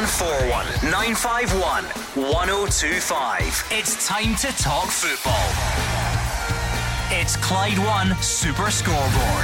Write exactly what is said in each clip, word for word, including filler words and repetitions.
one four one, nine five one, one oh two five. It's time to talk football. It's Clyde One Super Scoreboard.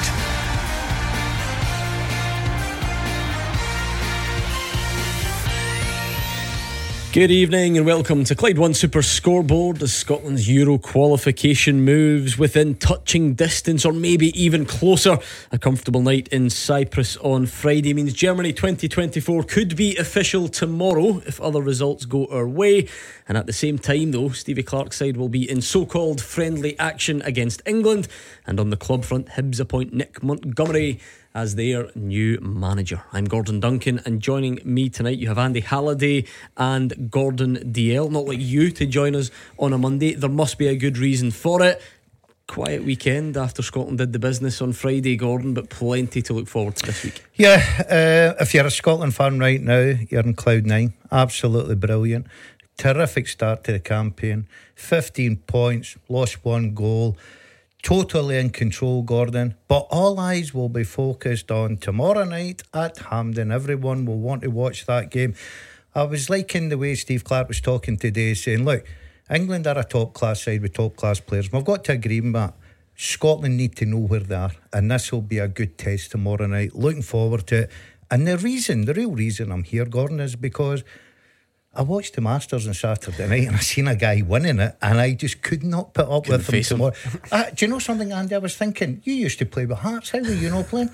Good evening and welcome to Clyde One Super Scoreboard as Scotland's Euro qualification moves within touching distance or maybe even closer. A comfortable night in Cyprus on Friday means Germany twenty twenty-four could be official tomorrow if other results go our way. And at the same time though, Stevie Clarke's side will be in so-called friendly action against England. And on the club front, Hibs appoint Nick Montgomery as their new manager. I'm Gordon Duncan, and joining me tonight you have Andy Halliday and Gordon D L. Not like you to join us on a Monday. There must be a good reason for it. Quiet weekend after Scotland did the business on Friday, Gordon, but plenty to look forward to this week. Yeah, uh, if you're a Scotland fan right now, you're in cloud nine. Absolutely brilliant. Terrific start to the campaign. fifteen points, lost one goal. Totally in control, Gordon. But all eyes will be focused on tomorrow night at Hampden. Everyone will want to watch that game. I was liking the way Steve Clarke was talking today, saying, look, England are a top class side with top class players. We've got to agree on that. Scotland need to know where they are, and this will be a good test tomorrow night. Looking forward to it. And the reason, the real reason I'm here, Gordon, is because I watched the Masters on Saturday night and I seen a guy winning it and I just could not put up Couldn't with him face him. tomorrow. Uh, do you know something, Andy? I was thinking, you used to play with Hearts. How were you not playing?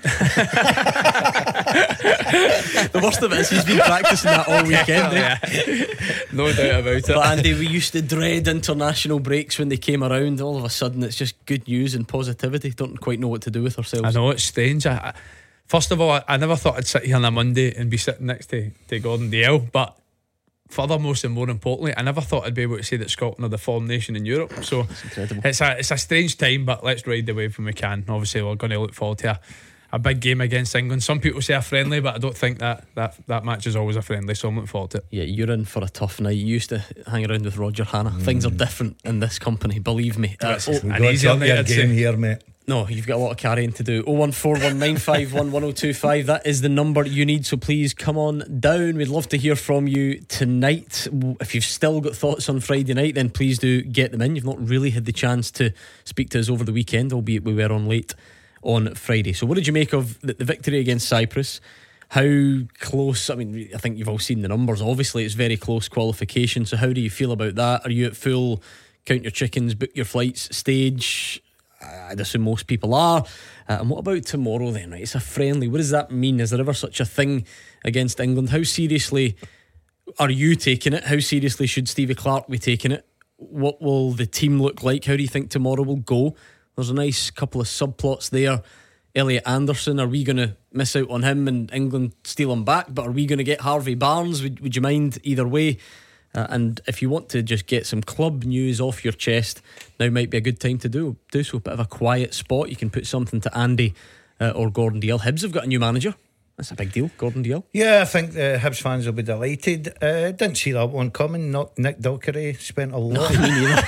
The worst of it is he's been practising that all weekend. eh? No doubt about it. But Andy, we used to dread international breaks when they came around. All of a sudden it's just good news and positivity. Don't quite know what to do with ourselves. I know, it's strange. I, I, first of all, I, I never thought I'd sit here on a Monday and be sitting next to, to Gordon D L, but furthermost and more importantly, I never thought I'd be able to say that Scotland are the form nation in Europe. So incredible. It's a it's a strange time, but let's ride the wave when we can. Obviously, we're going to look forward to a, a big game against England. Some people say a friendly, but I don't think that, that, that match is always a friendly, so I'm looking forward to it. Yeah, you're in for a tough night. You used to hang around with Roger Hanna. mm. Things are different in this company, believe me. uh, It's oh, an We've got easier to up night, your I'd game say. here, mate. No, you've got a lot of carrying to do. oh one four one nine five one one oh two five. That is the number you need, so please come on down. We'd love to hear from you tonight. If you've still got thoughts on Friday night, then please do get them in. You've not really had the chance to speak to us over the weekend, albeit we were on late on Friday. So what did you make of the, the victory against Cyprus? How close? I mean, I think you've all seen the numbers. Obviously it's very close qualification. So how do you feel about that? Are you at full count your chickens, book your flights stage? I'd assume most people are. Uh, and what about tomorrow then, right? It's a friendly. What does that mean? Is there ever such a thing against England? How seriously are you taking it? How seriously should Stevie Clarke be taking it? What will the team look like? How do you think tomorrow will go? There's a nice couple of subplots there. Elliot Anderson, are we going to miss out on him and England steal him back? But are we going to get Harvey Barnes? Would, would you mind either way? Uh, and if you want to just get some club news off your chest, now might be a good time to do do so. A bit of a quiet spot. You can put something to Andy uh, or Gordon D L. Hibs have got a new manager. That's a big deal, Gordon D L. Yeah, I think the Hibs fans will be delighted. uh, Didn't see that one coming. Not Nick Dockery spent a lot Me neither.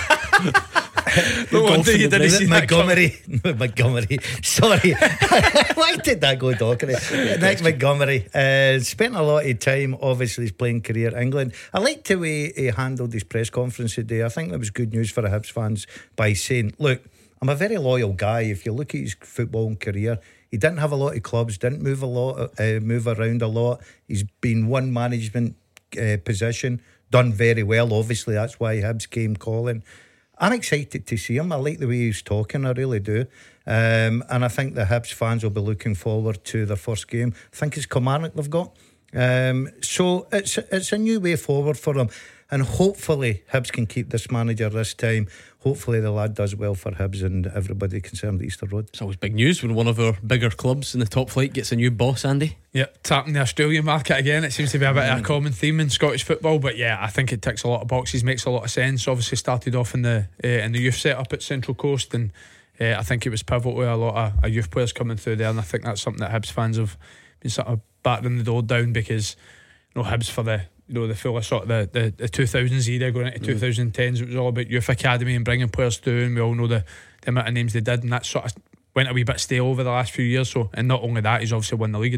No wonder you didn't see that coming. Montgomery Montgomery sorry why did that go Dockery? Nick Montgomery uh, spent a lot of time, obviously his playing career in England. I liked the way he handled his press conference today. I think that was good news for the Hibs fans by saying, look, I'm a very loyal guy. If you look at his footballing career, he didn't have a lot of clubs, didn't move a lot, uh, move around a lot. He's been one management uh, position, done very well. Obviously that's why Hibs came calling. I'm excited to see him. I like the way he's talking, I really do. Um, and I think the Hibs fans will be looking forward to their first game. I think it's Kilmarnock they've got. Um, so it's it's a new way forward for them. And hopefully Hibs can keep this manager this time. Hopefully the lad does well for Hibs and everybody concerned at Easter Road. It's always big news when one of our bigger clubs in the top flight gets a new boss, Andy. Yeah, tapping the Australian market again. It seems to be a bit of a common theme in Scottish football, but yeah, I think it ticks a lot of boxes, makes a lot of sense. Obviously started off in the uh, in the youth setup at Central Coast, and uh, I think it was pivotal. A lot of, of youth players coming through there, and I think that's something that Hibs fans have been sort of battering the door down, because you know Hibs for the you know the full sort of the, the, the two thousands era going into mm. twenty tens, it was all about youth academy and bringing players through, and we all know the, the amount of names they did, and that sort of went a wee bit stale over the last few years. So, and not only that, he's obviously won the league in,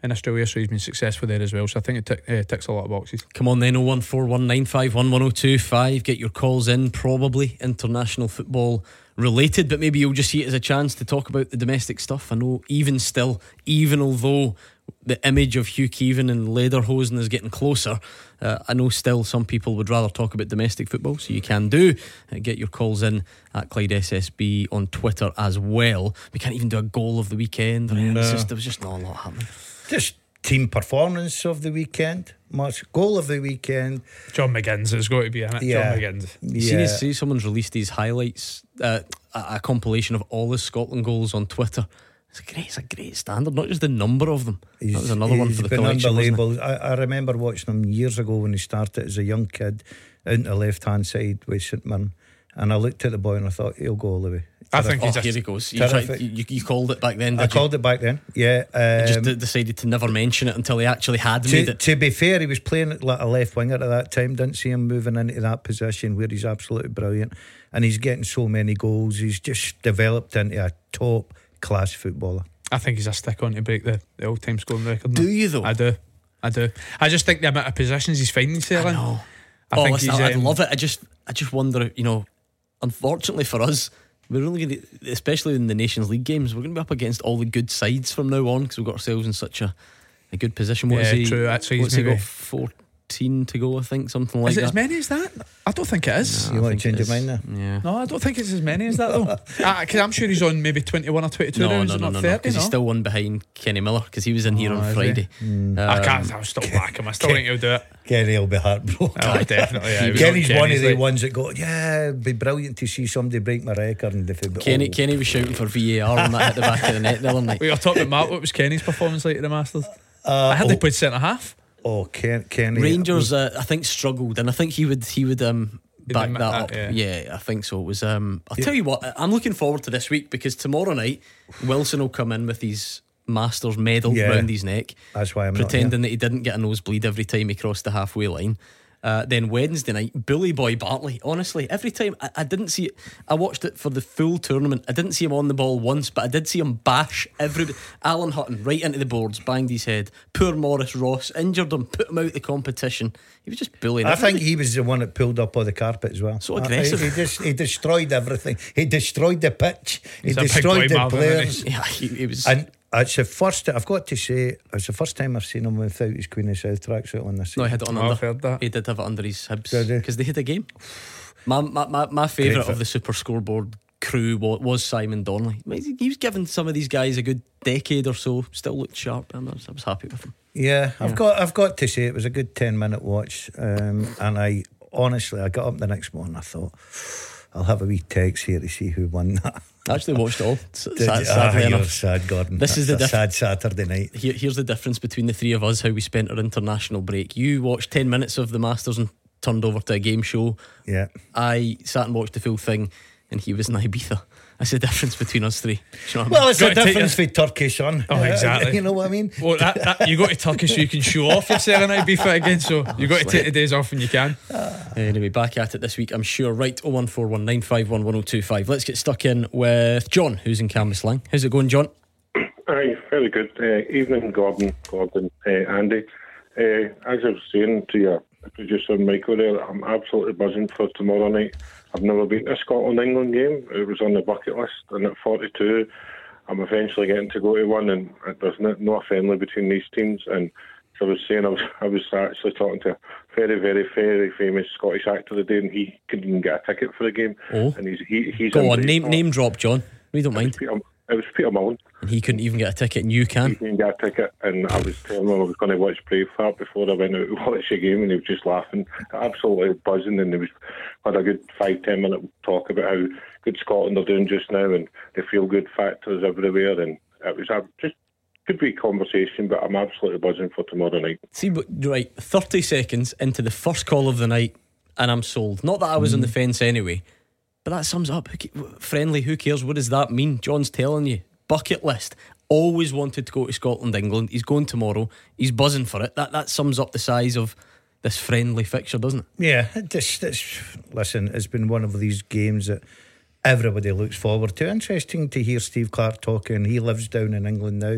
in Australia, so he's been successful there as well. So I think it tick, uh, ticks a lot of boxes. Come on then, oh one four one nine five one one oh two five. Get your calls in, probably international football related, but maybe you'll just see it as a chance to talk about the domestic stuff. I know even still, even although the image of Hugh Keevan and Lederhosen is getting closer, uh, I know still some people would rather talk about domestic football, so you can do uh, get your calls in at Clyde S S B on Twitter as well. We can't even do a goal of the weekend. No. It's just, there was just not a lot happening. Just team performance of the weekend. Much goal of the weekend. John McGinn's has got to be in it. Yeah. John McGinn's. You see, these- see someone's released these highlights, uh, a, a compilation of all the Scotland goals on Twitter. It's a great, it's a great standard. Not just the number of them. He's, that was another one he's for the been collection, wasn't it? unbelievable. I, I remember watching him years ago when he started as a young kid out on the left hand side with St Mirren, and I looked at the boy and I thought he'll go all the way. I think Oh, he's here a, he goes. You, tried, you, you called it back then, did I you? called it back then. Yeah, um, Just d- decided to never mention it until he actually had made to, it. to be fair, he was playing it like a left winger at that time. Didn't see him moving into that position where he's absolutely brilliant, and he's getting so many goals. He's just developed into a top class footballer. I think he's a stick on to break the, the all time scoring record. Do now. you though? I do. I do. I just think the amount of positions he's finding himself I in. know. I oh, think listen, he's. I um, love it. I just, I just wonder. You know, unfortunately for us, we're only going to, especially in the Nations League games, we're going to be up against all the good sides from now on because we've got ourselves in such a, a good position. What Yeah, is he? true. Actually, he's what's he maybe- got? Fourteen to go, I think, something like Is it that. as many as that? I don't think it is. You I want think to change it your is. mind now? Yeah. No, I don't think it's as many as that though. Because I'm sure he's on maybe twenty-one or twenty-two No, rounds, no, and no, not no, no, thirty. because no? he's still one behind Kenny Miller because he was in here Oh, on is he? Friday. I Um, can't. I'll still back him. I still think he'll do it. Kenny will be heartbroken. Oh, definitely. Yeah, he was Kenny's on one of the like- ones that go, yeah, it'd be brilliant to see somebody break my record. And if it, Kenny, oh. Kenny was shouting for V A R when that hit the back of the net the other night. We were talking about Mark. What was Kenny's performance like at the Masters? Uh, I heard oh, they played centre half. oh Ken, Kenny Rangers, uh, I think, struggled, and I think he would he would um, back admit that that, up. yeah. Yeah. I think so. It was. Um, I'll tell you what, I'm looking forward to this week because tomorrow night Wilson will come in with his Masters medal Yeah. round his neck, That's why I'm pretending that he didn't get a nosebleed every time he crossed the halfway line. Uh, then Wednesday night, Bully Boy Bartley. Honestly, every time I, I didn't see it. I watched it for the full tournament. I didn't see him on the ball once, but I did see him bash every. Alan Hutton right into the boards, banged his head. Poor Morris Ross injured him, put him out the competition. He was just bullying. I everybody. think he was the one that pulled up all the carpet as well. So Uh, aggressive. He, he, just, he destroyed everything. He destroyed the pitch. He's he a big destroyed boy, the Marvin, players. isn't Yeah, he, he was. And it's the first. I've got to say, it's the first time I've seen him without his Queen of South tracksuit on this. no, he had it on Oh, under. I've heard that. He did have it under his hibs Did he? because they had a game. My my my, my favourite Great of the Super Scoreboard crew was, was Simon Donnelly. He was giving some of these guys a good decade or so. Still looked sharp. I was, I was happy with him. Yeah, I've Yeah. got. I've got to say, it was a good ten minute watch. Um, and I honestly, I got up the next morning. I thought, I'll have a wee text here to see who won that. I actually watched it all. S- Did sad- you? sadly Ah, you're enough. sad, Gordon. This is That's the a diff- sad Saturday night. Here, here's the difference between the three of us, how we spent our international break. You watched ten minutes of the Masters and turned over to a game show. Yeah. I sat and watched the full thing, and he was in Ibiza. That's the difference between us three. Do you know what I mean? Well, it's the Gotta take difference for Turkey, son. Oh, exactly. You know what I mean? Well, that, that, you go to Turkey so you can show off your Serenade Beef again. So you got to take the days off when you can. Anyway, back at it this week, I'm sure. Right, oh one four one nine five one one oh two five. Let's get stuck in with John, who's in Cambuslang. How's it going, John? Aye, very good. Uh, evening, Gordon, Gordon, uh, Andy. Uh, as I was saying to your producer Michael there, I'm absolutely buzzing for tomorrow night. I've never been to a Scotland-England game. It was on the bucket list, and at forty-two, I'm eventually getting to go to one, and there's no, no friendly between these teams. And so I was saying, I was, I was actually talking to a very, very, very famous Scottish actor today, and he couldn't even get a ticket for the game. Oh. And he's he, he's Go on, in name Braveheart. name drop, John. We don't It was mind. Peter, it was Peter Mullen. And he couldn't even get a ticket, and you He can. didn't get a ticket, and I was telling him I was going to watch Braveheart before I went out to watch the game, and he was just laughing, absolutely buzzing, and he was had a good five ten minute talk about how good Scotland are doing just now, and the feel good factors everywhere, and it was a just could be conversation, but I'm absolutely buzzing for tomorrow night. See, but right, thirty seconds into the first call of the night, and I'm sold. Not that I was on the fence anyway, but that sums up. Who ca- Friendly, who cares? What does that mean? John's telling you. Bucket list. Always wanted to go to Scotland, England. He's going tomorrow. He's buzzing for it. That that sums up the size of this friendly fixture, doesn't it? Yeah, it just, it's, listen, it's been one of these games that everybody looks forward to. Interesting to hear Steve Clark talking. He lives down in England now.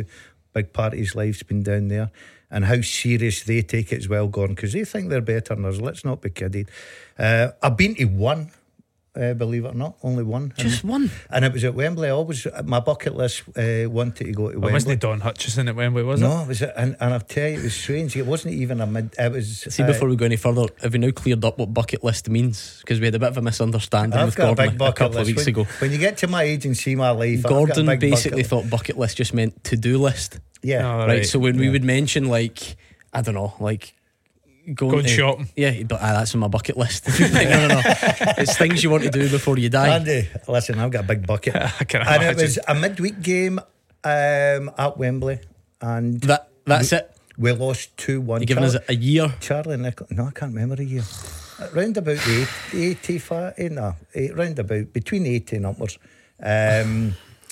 big part of his life's been down there, and how serious they take it as well, Gordon, because they think they're better than us. Let's not be kidded. Uh, I've been to one, uh, believe it or not, only one. Just and, one? And it was at Wembley. I always, my bucket list uh, wanted to go to Well, Wembley. wasn't it Don Hutchison at Wembley, was No, it? it was, and, and I'll tell you, it was strange. It wasn't even a mid. It was. See, before we go any further, have we now cleared up what bucket list means? Because we had a bit of a misunderstanding I've with got a Gordon big a, bucket couple list. of weeks when, ago. When you get to my age and see my life, I've got a Gordon big basically bucket thought bucket list just meant to do list. Yeah, Oh, Right. right. So when we Yeah. would mention, like, I don't know, like going, Going to, shopping. Yeah, but ah, that's on my bucket list. no, no, no. It's things you want to do before you die. Andy, listen, I've got a big bucket. I can And imagine. it was a midweek game um, at Wembley, and That that's it. we lost two one. You're giving us a year. Charlie Nicholas. No, I can't remember a year. Round about eight, eighty-five, eh, no, eight, round about between eighty and upwards. Um,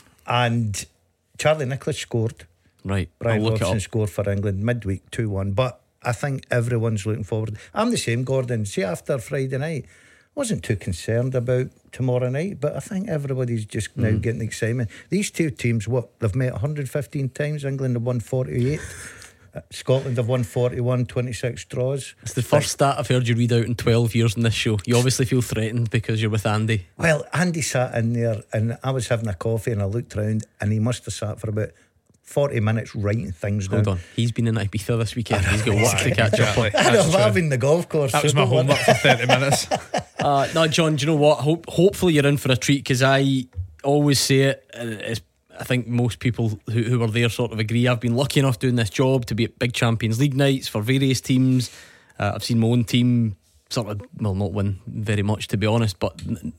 and Charlie Nicholas scored. Right. Brian I'll look it Robson up. scored for England midweek two one. But I think everyone's looking forward. I'm the same, Gordon. See, after Friday night, wasn't too concerned about tomorrow night, but I think everybody's just now getting excitement. These two teams, what, they've met one hundred fifteen times. England have won forty-eight. Uh, Scotland have won forty-one, twenty-six draws. It's the first stat I've heard you read out in twelve years in this show. You obviously feel threatened because you're with Andy. Well, Andy sat in there and I was having a coffee and I looked round and he must have sat for about forty minutes writing things down. Hold on. He's been in Ibiza this weekend. He's got work to catch up on. Exactly. I That's know, true. I'm having the golf course. That so was my don't worry. homework for thirty minutes. Uh, no, John, do you know what? Hope, hopefully you're in for a treat, because I always say it, and it's, I think most people who, who were there sort of agree. I've been lucky enough doing this job to be at big Champions League nights for various teams. Uh, I've seen my own team sort of, well, not win very much, to be honest, but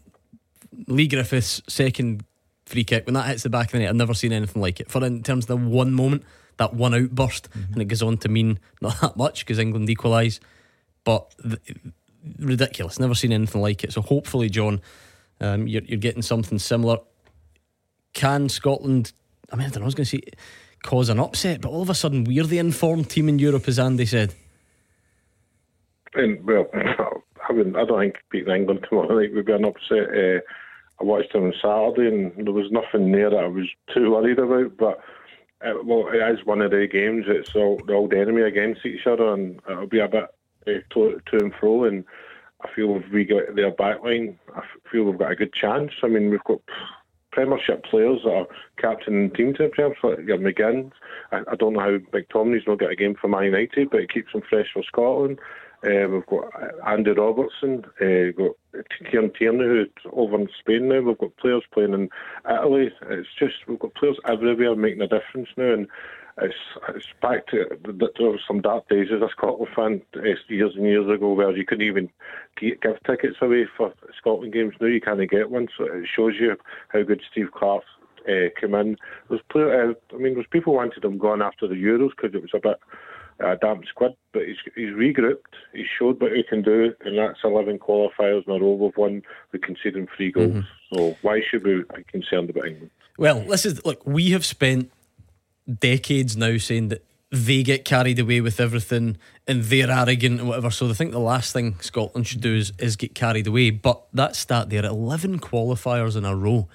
Lee Griffiths' second free kick, when that hits the back of the net, I've never seen anything like it. For in terms of the one moment, that one outburst, mm-hmm. and it goes on to mean not that much because England equalise, but the, ridiculous. Never seen anything like it. So hopefully, John, um, you're, you're getting something similar. Can Scotland, I mean, I don't know, I was going to say cause an upset, but all of a sudden we're the informed team in Europe, as Andy said. And, well, I, wouldn't, I don't think beating England tomorrow night would be an upset. Uh, I watched them on Saturday and there was nothing there that I was too worried about, but uh, well, it is one of the games. It's all the old enemy against each other, and it'll be a bit uh, to, to and fro. And I feel if we get their backline, I feel we've got a good chance. I mean, we've got Premiership players that are captain team champions, like your McGinn. I, I don't know how McTominay's not got a game for Man United, but it keeps him fresh for Scotland. Uh, we've got Andy Robertson, uh, got Kieran Tierney, who's over in Spain now. We've got players playing in Italy. It's just, we've got players everywhere making a difference now, and it's it's back to, there were some dark days as a Scotland fan uh, years and years ago where you couldn't even give tickets away for Scotland games. Now you can't get one, so it shows you how good Steve Clark uh, came in. There's player, uh, I mean, there's people wanted him gone after the Euros because it was a bit a damp squid, but he's, he's regrouped, he's showed what he can do, and that's eleven qualifiers in a row we've won. We conceded three goals, mm-hmm. so why should we be concerned about England? Well, this is, look, we have spent decades now saying that they get carried away with everything and they're arrogant and whatever, so I think the last thing Scotland should do is, is get carried away. But that stat there, eleven qualifiers in a row,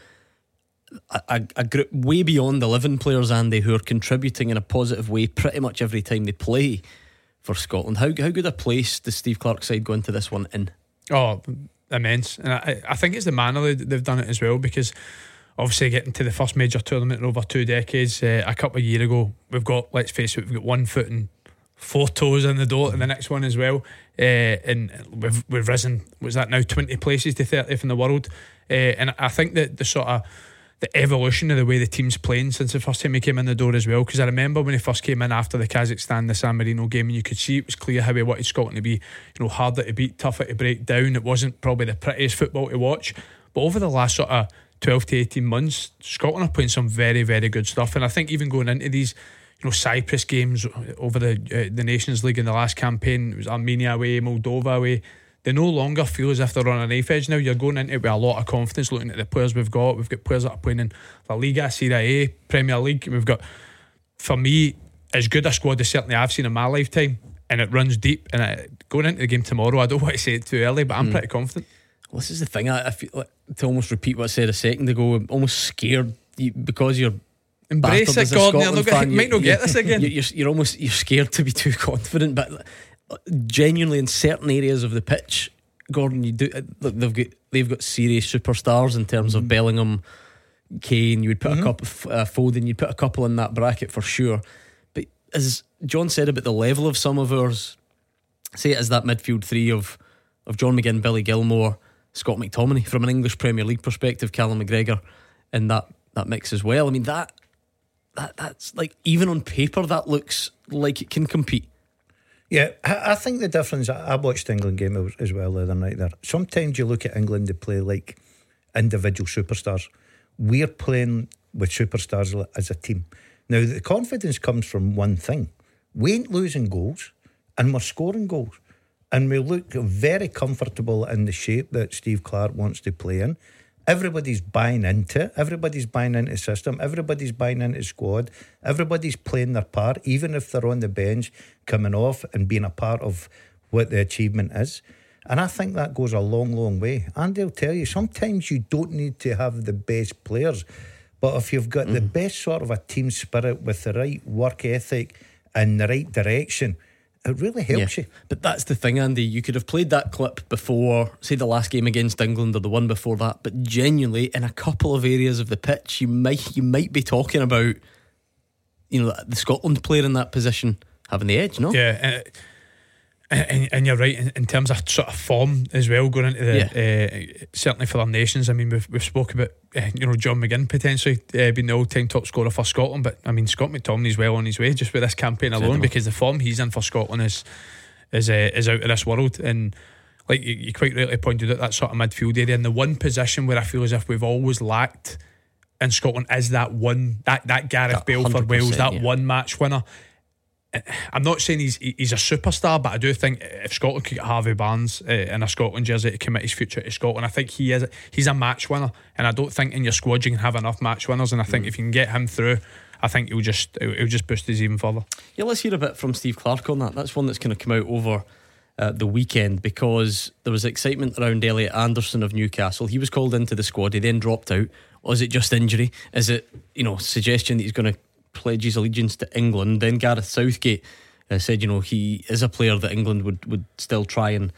A, a, a group way beyond eleven players, Andy, who are contributing in a positive way pretty much every time they play for Scotland. How how good a place does Steve Clark's side go into this one in? Oh, immense. And I, I think it's the manner they, they've done it as well, because obviously getting to the first major tournament in over two decades, uh, a couple of years ago, we've got, let's face it, we've got one foot and four toes in the door in the next one as well, uh, and we've we've risen, was that now twenty places to thirtieth in the world, uh, and I think that the sort of the evolution of the way the team's playing since the first time he came in the door as well, because I remember when he first came in after the Kazakhstan, the San Marino game, and you could see it was clear how he wanted Scotland to be, you know, harder to beat, tougher to break down. It wasn't probably the prettiest football to watch, but over the last sort of twelve to eighteen months, Scotland are playing some very, very good stuff. And I think even going into these, you know, Cyprus games over the uh, the Nations League in the last campaign, it was Armenia away, Moldova away, they no longer feel as if they're on a knife edge now. You're going into it with a lot of confidence, looking at the players we've got. We've got players that are playing in La Liga, Serie A, Premier League. We've got, for me, as good a squad as certainly I've seen in my lifetime, and it runs deep. And I, going into the game tomorrow, I don't want to say it too early, but I'm mm. pretty confident. Well, this is the thing, I, I feel like, to almost repeat what I said a second ago, I'm almost scared you, because you're Embrace it, Gordon. You're not gonna, you might not get this again. You're, you're almost you're scared to be too confident, but genuinely in certain areas of the pitch, Gordon, you do look. They've got they've got serious superstars in terms of mm. Bellingham, Kane. You would put mm-hmm. a couple, uh, Foden. You'd put a couple in that bracket for sure. But as John said about the level of some of ours, say it as that midfield three of of John McGinn, Billy Gilmore, Scott McTominay. From an English Premier League perspective, Callum McGregor in that that mix as well. I mean that that that's like, even on paper, that looks like it can compete. Yeah, I think the difference, I watched the England game as well the other night there. Sometimes you look at England, they play like individual superstars. We're playing with superstars as a team. Now, the confidence comes from one thing. We ain't losing goals, and we're scoring goals. And we look very comfortable in the shape that Steve Clarke wants to play in. Everybody's buying into it. Everybody's buying into the system. Everybody's buying into the squad. Everybody's playing their part, even if they're on the bench, coming off and being a part of what the achievement is. And I think that goes a long, long way. And they'll tell you, sometimes you don't need to have the best players, but if you've got mm. the best sort of a team spirit with the right work ethic and the right direction, it really helps yeah. you. But that's the thing, Andy. You could have played that clip before, say, the last game against England or the one before that, but genuinely in a couple of areas of the pitch, you might you might be talking about, you know, the Scotland player in that position having the edge, no? Yeah, uh, and, and you're right in, in terms of sort of form as well, going into the yeah. uh, certainly for our nations. I mean, we've we've spoken about uh, you know, John McGinn potentially uh, being the all-time top scorer for Scotland, but I mean, Scott McTominay's well on his way just with this campaign alone, Certainly. because the form he's in for Scotland is is uh, is out of this world. And like you, you quite rightly pointed out, that sort of midfield area, and the one position where I feel as if we've always lacked in Scotland is that one that that Gareth that Bale for Wales, that yeah. one match winner. I'm not saying he's he's a superstar, but I do think if Scotland could get Harvey Barnes uh, in a Scotland jersey to commit his future to Scotland, I think he is he's a match winner, and I don't think in your squad you can have enough match winners. And I think mm. if you can get him through, I think he'll just he'll just boost us even further. Yeah, let's hear a bit from Steve Clarke on that. That's one that's going to come out over uh, the weekend, because there was excitement around Elliot Anderson of Newcastle. He was called into the squad. He then dropped out. Or is it just injury? Is it, you know, suggestion that he's going to pledge his allegiance to England? Then Gareth Southgate uh, said, you know, he is a player that England would, would still try and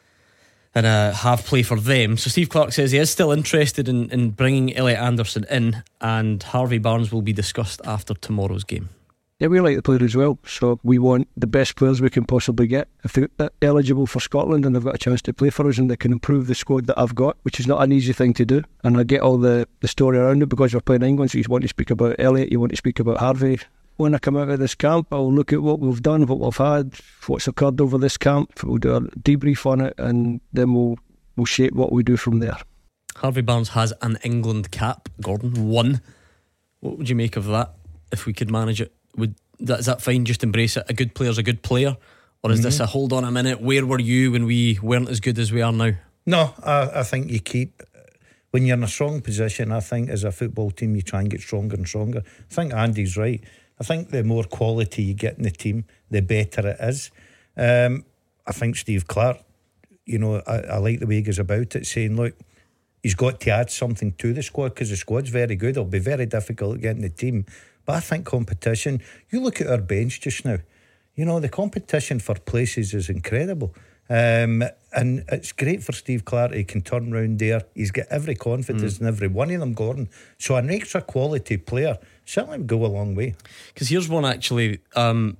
and uh, have play for them. So Steve Clarke says he is still interested in, in bringing Elliot Anderson in, and Harvey Barnes will be discussed after tomorrow's game. Yeah, we like the player as well, so we want the best players we can possibly get. If they're eligible for Scotland and they've got a chance to play for us and they can improve the squad that I've got, which is not an easy thing to do, and I get all the, the story around it because we're playing England, so you want to speak about Elliot, you want to speak about Harvey. When I come out of this camp, I'll look at what we've done, what we've had, what's occurred over this camp. We'll do a debrief on it, and then we'll we'll shape what we do from there. Harvey Barnes has an England cap, Gordon, one. What would you make of that if we could manage it? Would that, is that fine? Just embrace it. A good player's a good player, or is mm-hmm. this a hold on a minute? Where were you when we weren't as good as we are now? No, I, I think you keep, when you're in a strong position, I think as a football team you try and get stronger and stronger. I think Andy's right. I think the more quality you get in the team, the better it is. Um, I think Steve Clarke, you know, I, I like the way he goes about it, saying, look, he's got to add something to the squad because the squad's very good. It'll be very difficult getting the team. But I think competition, you look at our bench just now, you know, the competition for places is incredible. Um, and it's great for Steve Clarke. He can turn round there. He's got every confidence mm. in every one of them, Gordon. So an extra quality player certainly would go a long way. Because here's one actually, um,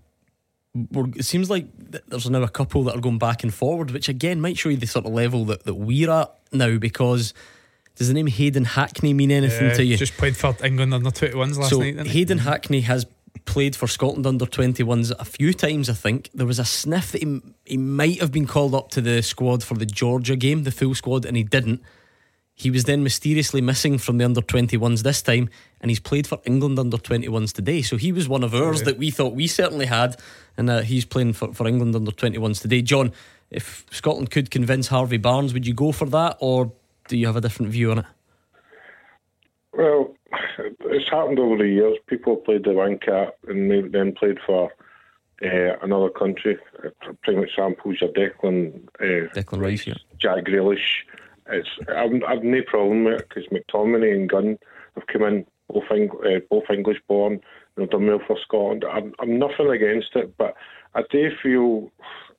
it seems like there's now a couple that are going back and forward, which again might show you the sort of level that, that we're at now, because does the name Hayden Hackney mean anything yeah, to you? Just played for England under twenty-ones last so night, didn't Hayden he? Hackney has played for Scotland under twenty-ones a few times. I think there was a sniff that he, he might have been called up to the squad for the Georgia game, the full squad, and he didn't. He was then mysteriously missing from the under twenty-ones this time, and he's played for England under twenty-ones today. So he was one of ours yeah. that we thought we certainly had, and uh, he's playing for, for England under twenty-ones today. John, if Scotland could convince Harvey Barnes, would you go for that, or do you have a different view on it? Well, it's happened over the years. People played the one cap and then played for uh, another country. Prime examples are Declan, uh, Declan Rice, yeah. Jack Grealish. It's I've, I've no problem with it because McTominay and Gunn have come in both Eng- uh, both English born, you know, done well for Scotland. I'm, I'm nothing against it, but I do feel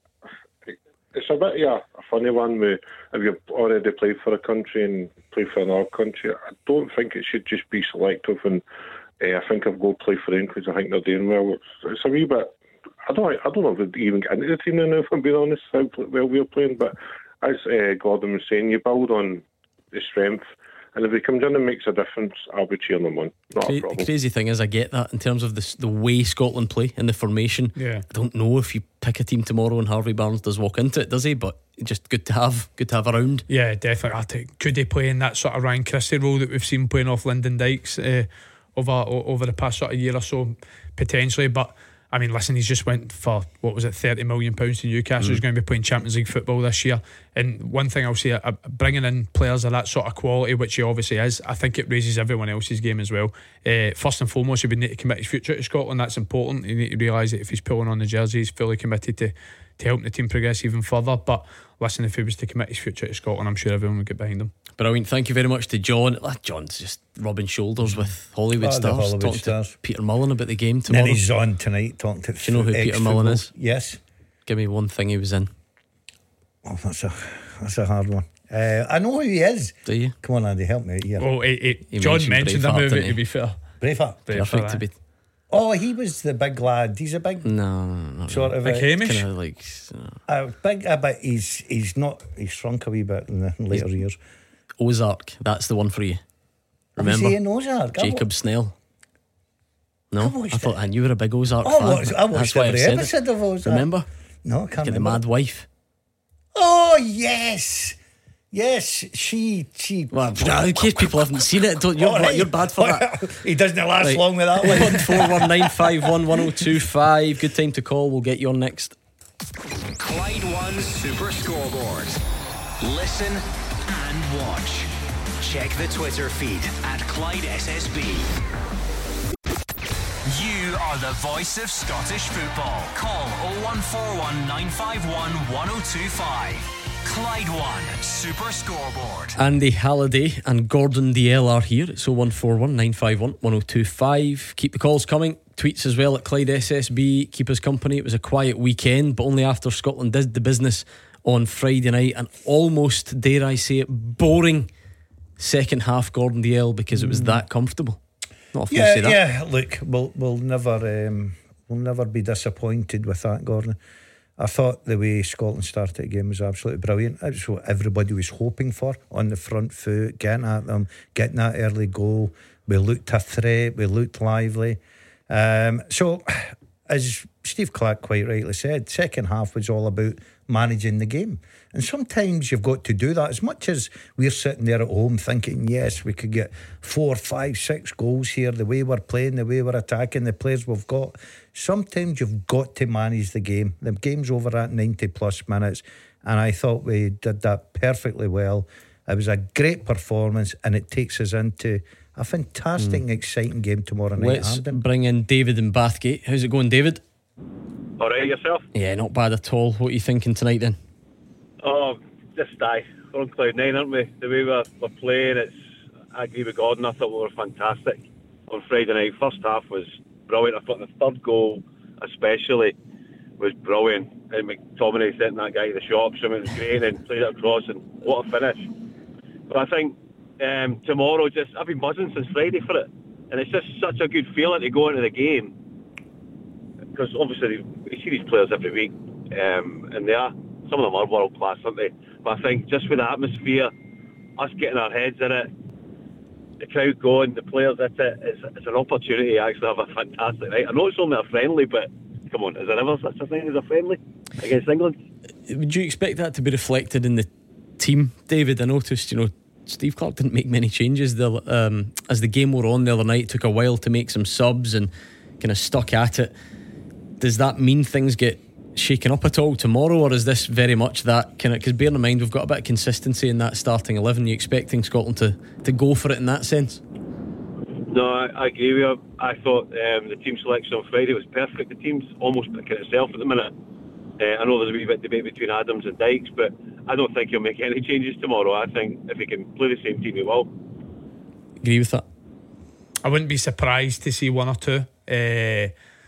it's a bit yeah, a funny one with if you've already played for a country and played for another country. I don't think it should just be selective, and uh, I think I've got to play for them because I think they're doing well. It's, it's a wee bit. I don't. I don't know if we'd even get into the team now, if I'm being honest, how well we're playing. But as uh, Gordon was saying, you build on the strength. And if he comes in and makes a difference, I'll be cheering him on. Not Cra- a problem. The crazy thing is, I get that in terms of the, the way Scotland play and the formation. Yeah. I don't know if you pick a team tomorrow and Harvey Barnes does walk into it, does he? But just good to have, good to have around. Yeah, definitely. I think, could he play in that sort of Ryan Christie role that we've seen playing off Lyndon Dykes uh, over over the past sort of year or so, potentially? But I mean, listen, he's just went for, what was it, thirty million pounds to Newcastle. Mm. He's going to be playing Champions League football this year. And one thing I'll say, uh, bringing in players of that sort of quality, which he obviously is, I think it raises everyone else's game as well. Uh, first and foremost, he would need to commit his future to Scotland. That's important. You need to realise that if he's pulling on the jersey, he's fully committed to, to helping the team progress even further. But listen, if he was to commit his future to Scotland, I'm sure everyone would get behind him. Brilliant. Thank you very much to John. Ah, John's just rubbing shoulders with Hollywood Oh, the stars. Hollywood talking stars. to Peter Mullen about the game tomorrow. And he's on tonight talking to. Do you know who Peter Mullen is? Yes. Give me one thing he was in. Oh, that's a that's a hard one. Uh, I know who he is. Do you? Come on, Andy, help me out here. Oh, it, it, He John mentioned mentioned the Braveheart, movie, didn't to he? be fair. Braveheart. Perfect to be. Oh, he was the big lad. He's a big No, no, no, sort of Like a, Hamish? kind of like uh, uh, big, uh, but he's he's not. He's shrunk a wee bit in the later years. Ozark. That's the one for you. Was Remember he in Ozark? I Jacob Snell? I No, watched I thought it. I knew you were a big Ozark I fan. watched, I watched That's why I've every said it. episode of Ozark. Remember? No, I can't Get the remember. mad wife. Oh yes, yes. She she. Well, in case people haven't seen it, don't, you're, All right. you're bad for that. He doesn't last Right. long with that one. one four one nine five one one oh two five. Good time to call. We'll get you on next. Clyde One Super Scoreboard. Listen and watch. Check the Twitter feed at Clyde S S B. You are the voice of Scottish football. Call oh one four one nine five one one oh two five. Clyde One Super Scoreboard. Andy Halliday and Gordon D L are here. It's oh one four one nine five one one oh two five. Keep the calls coming. Tweets as well at Clyde S S B. Keep us company. It was a quiet weekend, but only after Scotland did the business on Friday night. And almost, dare I say it, boring second half Gordon D L because it was that comfortable. Not often you Yeah, say that. yeah. Look, we'll we'll never um, we'll never be disappointed with that, Gordon. I thought the way Scotland started the game was absolutely brilliant. It's what everybody was hoping for, on the front foot, getting at them, getting that early goal. We looked a threat, we looked lively. Um, so, as Steve Clark quite rightly said, second half was all about managing the game. And sometimes you've got to do that. As much as we're sitting there at home thinking, yes, we could get four, five, six goals here, the way we're playing, the way we're attacking, the players we've got. Sometimes you've got to manage the game. The game's over at ninety plus minutes, and I thought we did that perfectly well. It was a great performance, and it takes us into a fantastic, mm. exciting game tomorrow night. Let's bring in David in Bathgate. How's it going, David? All right, yourself? Yeah, not bad at all. What are you thinking tonight then? Oh, just die. We're on cloud nine, aren't we? The way we're, we're playing, it's. I agree with Gordon. I thought we were fantastic on Friday night. First half was brilliant. I thought the third goal, especially, was brilliant. And McTominay sent that guy to the shops. I mean, it was great, and played it across, and what a finish. But I think um, tomorrow, just I've been buzzing since Friday for it, and it's just such a good feeling to go into the game, because obviously we see these players every week, um, and they are. Some of them are world class, aren't they? But I think just with the atmosphere, us getting our heads in it, the crowd going, the players at it, it's, it's an opportunity to actually have a fantastic night. I know it's only a friendly, but come on, is there ever such a thing as a friendly against England? Would you expect that to be reflected in the team, David? I noticed, you know, Steve Clark didn't make many changes the, um, as the game wore on the other night. It took a while to make some subs and kind of stuck at it. Does that mean things get shaken up at all tomorrow, or is this very much that kind of, because bear in mind we've got a bit of consistency in that starting eleven? Are you expecting Scotland to, to go for it in that sense? No, I, I agree with you. I thought um, the team selection on Friday was perfect. The team's almost picking itself at the minute. uh, I know there's a wee bit of debate between Adams and Dykes, but I don't think he'll make any changes tomorrow. I think if he can play the same team he will. Agree with that. I wouldn't be surprised to see one or two. Uh,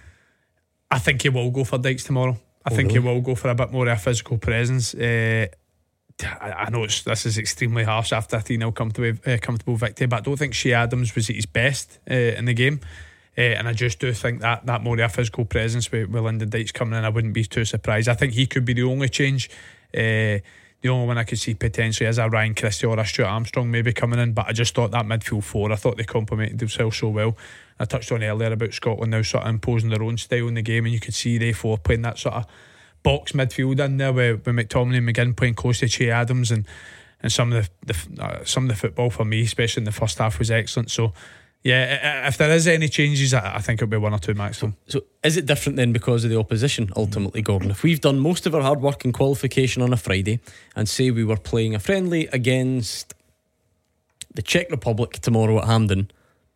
I think he will go for Dykes tomorrow. I oh, think really? he will go for a bit more of a physical presence. Uh, I, I know it's, this is extremely harsh after a three nil comfortable, uh, comfortable victory, but I don't think Shea Adams was at his best uh, in the game. Uh, and I just do think that that more of a physical presence with, with Lyndon Dykes coming in, I wouldn't be too surprised. I think he could be the only change. Uh, the only one I could see potentially is a Ryan Christie or a Stuart Armstrong maybe coming in, but I just thought that midfield four, I thought they complemented themselves so well. I touched on earlier about Scotland now sort of imposing their own style in the game, and you could see they four playing that sort of box midfield in there with, with McTominay and McGinn playing close to Che Adams, and, and some of the, the uh, some of the football for me, especially in the first half, was excellent. So yeah, if there is any changes, I think it'll be one or two maximum. So, so is it different then because of the opposition ultimately, Gordon? If we've done most of our hard work in qualification on a Friday, and say we were playing a friendly against the Czech Republic tomorrow at Hampden,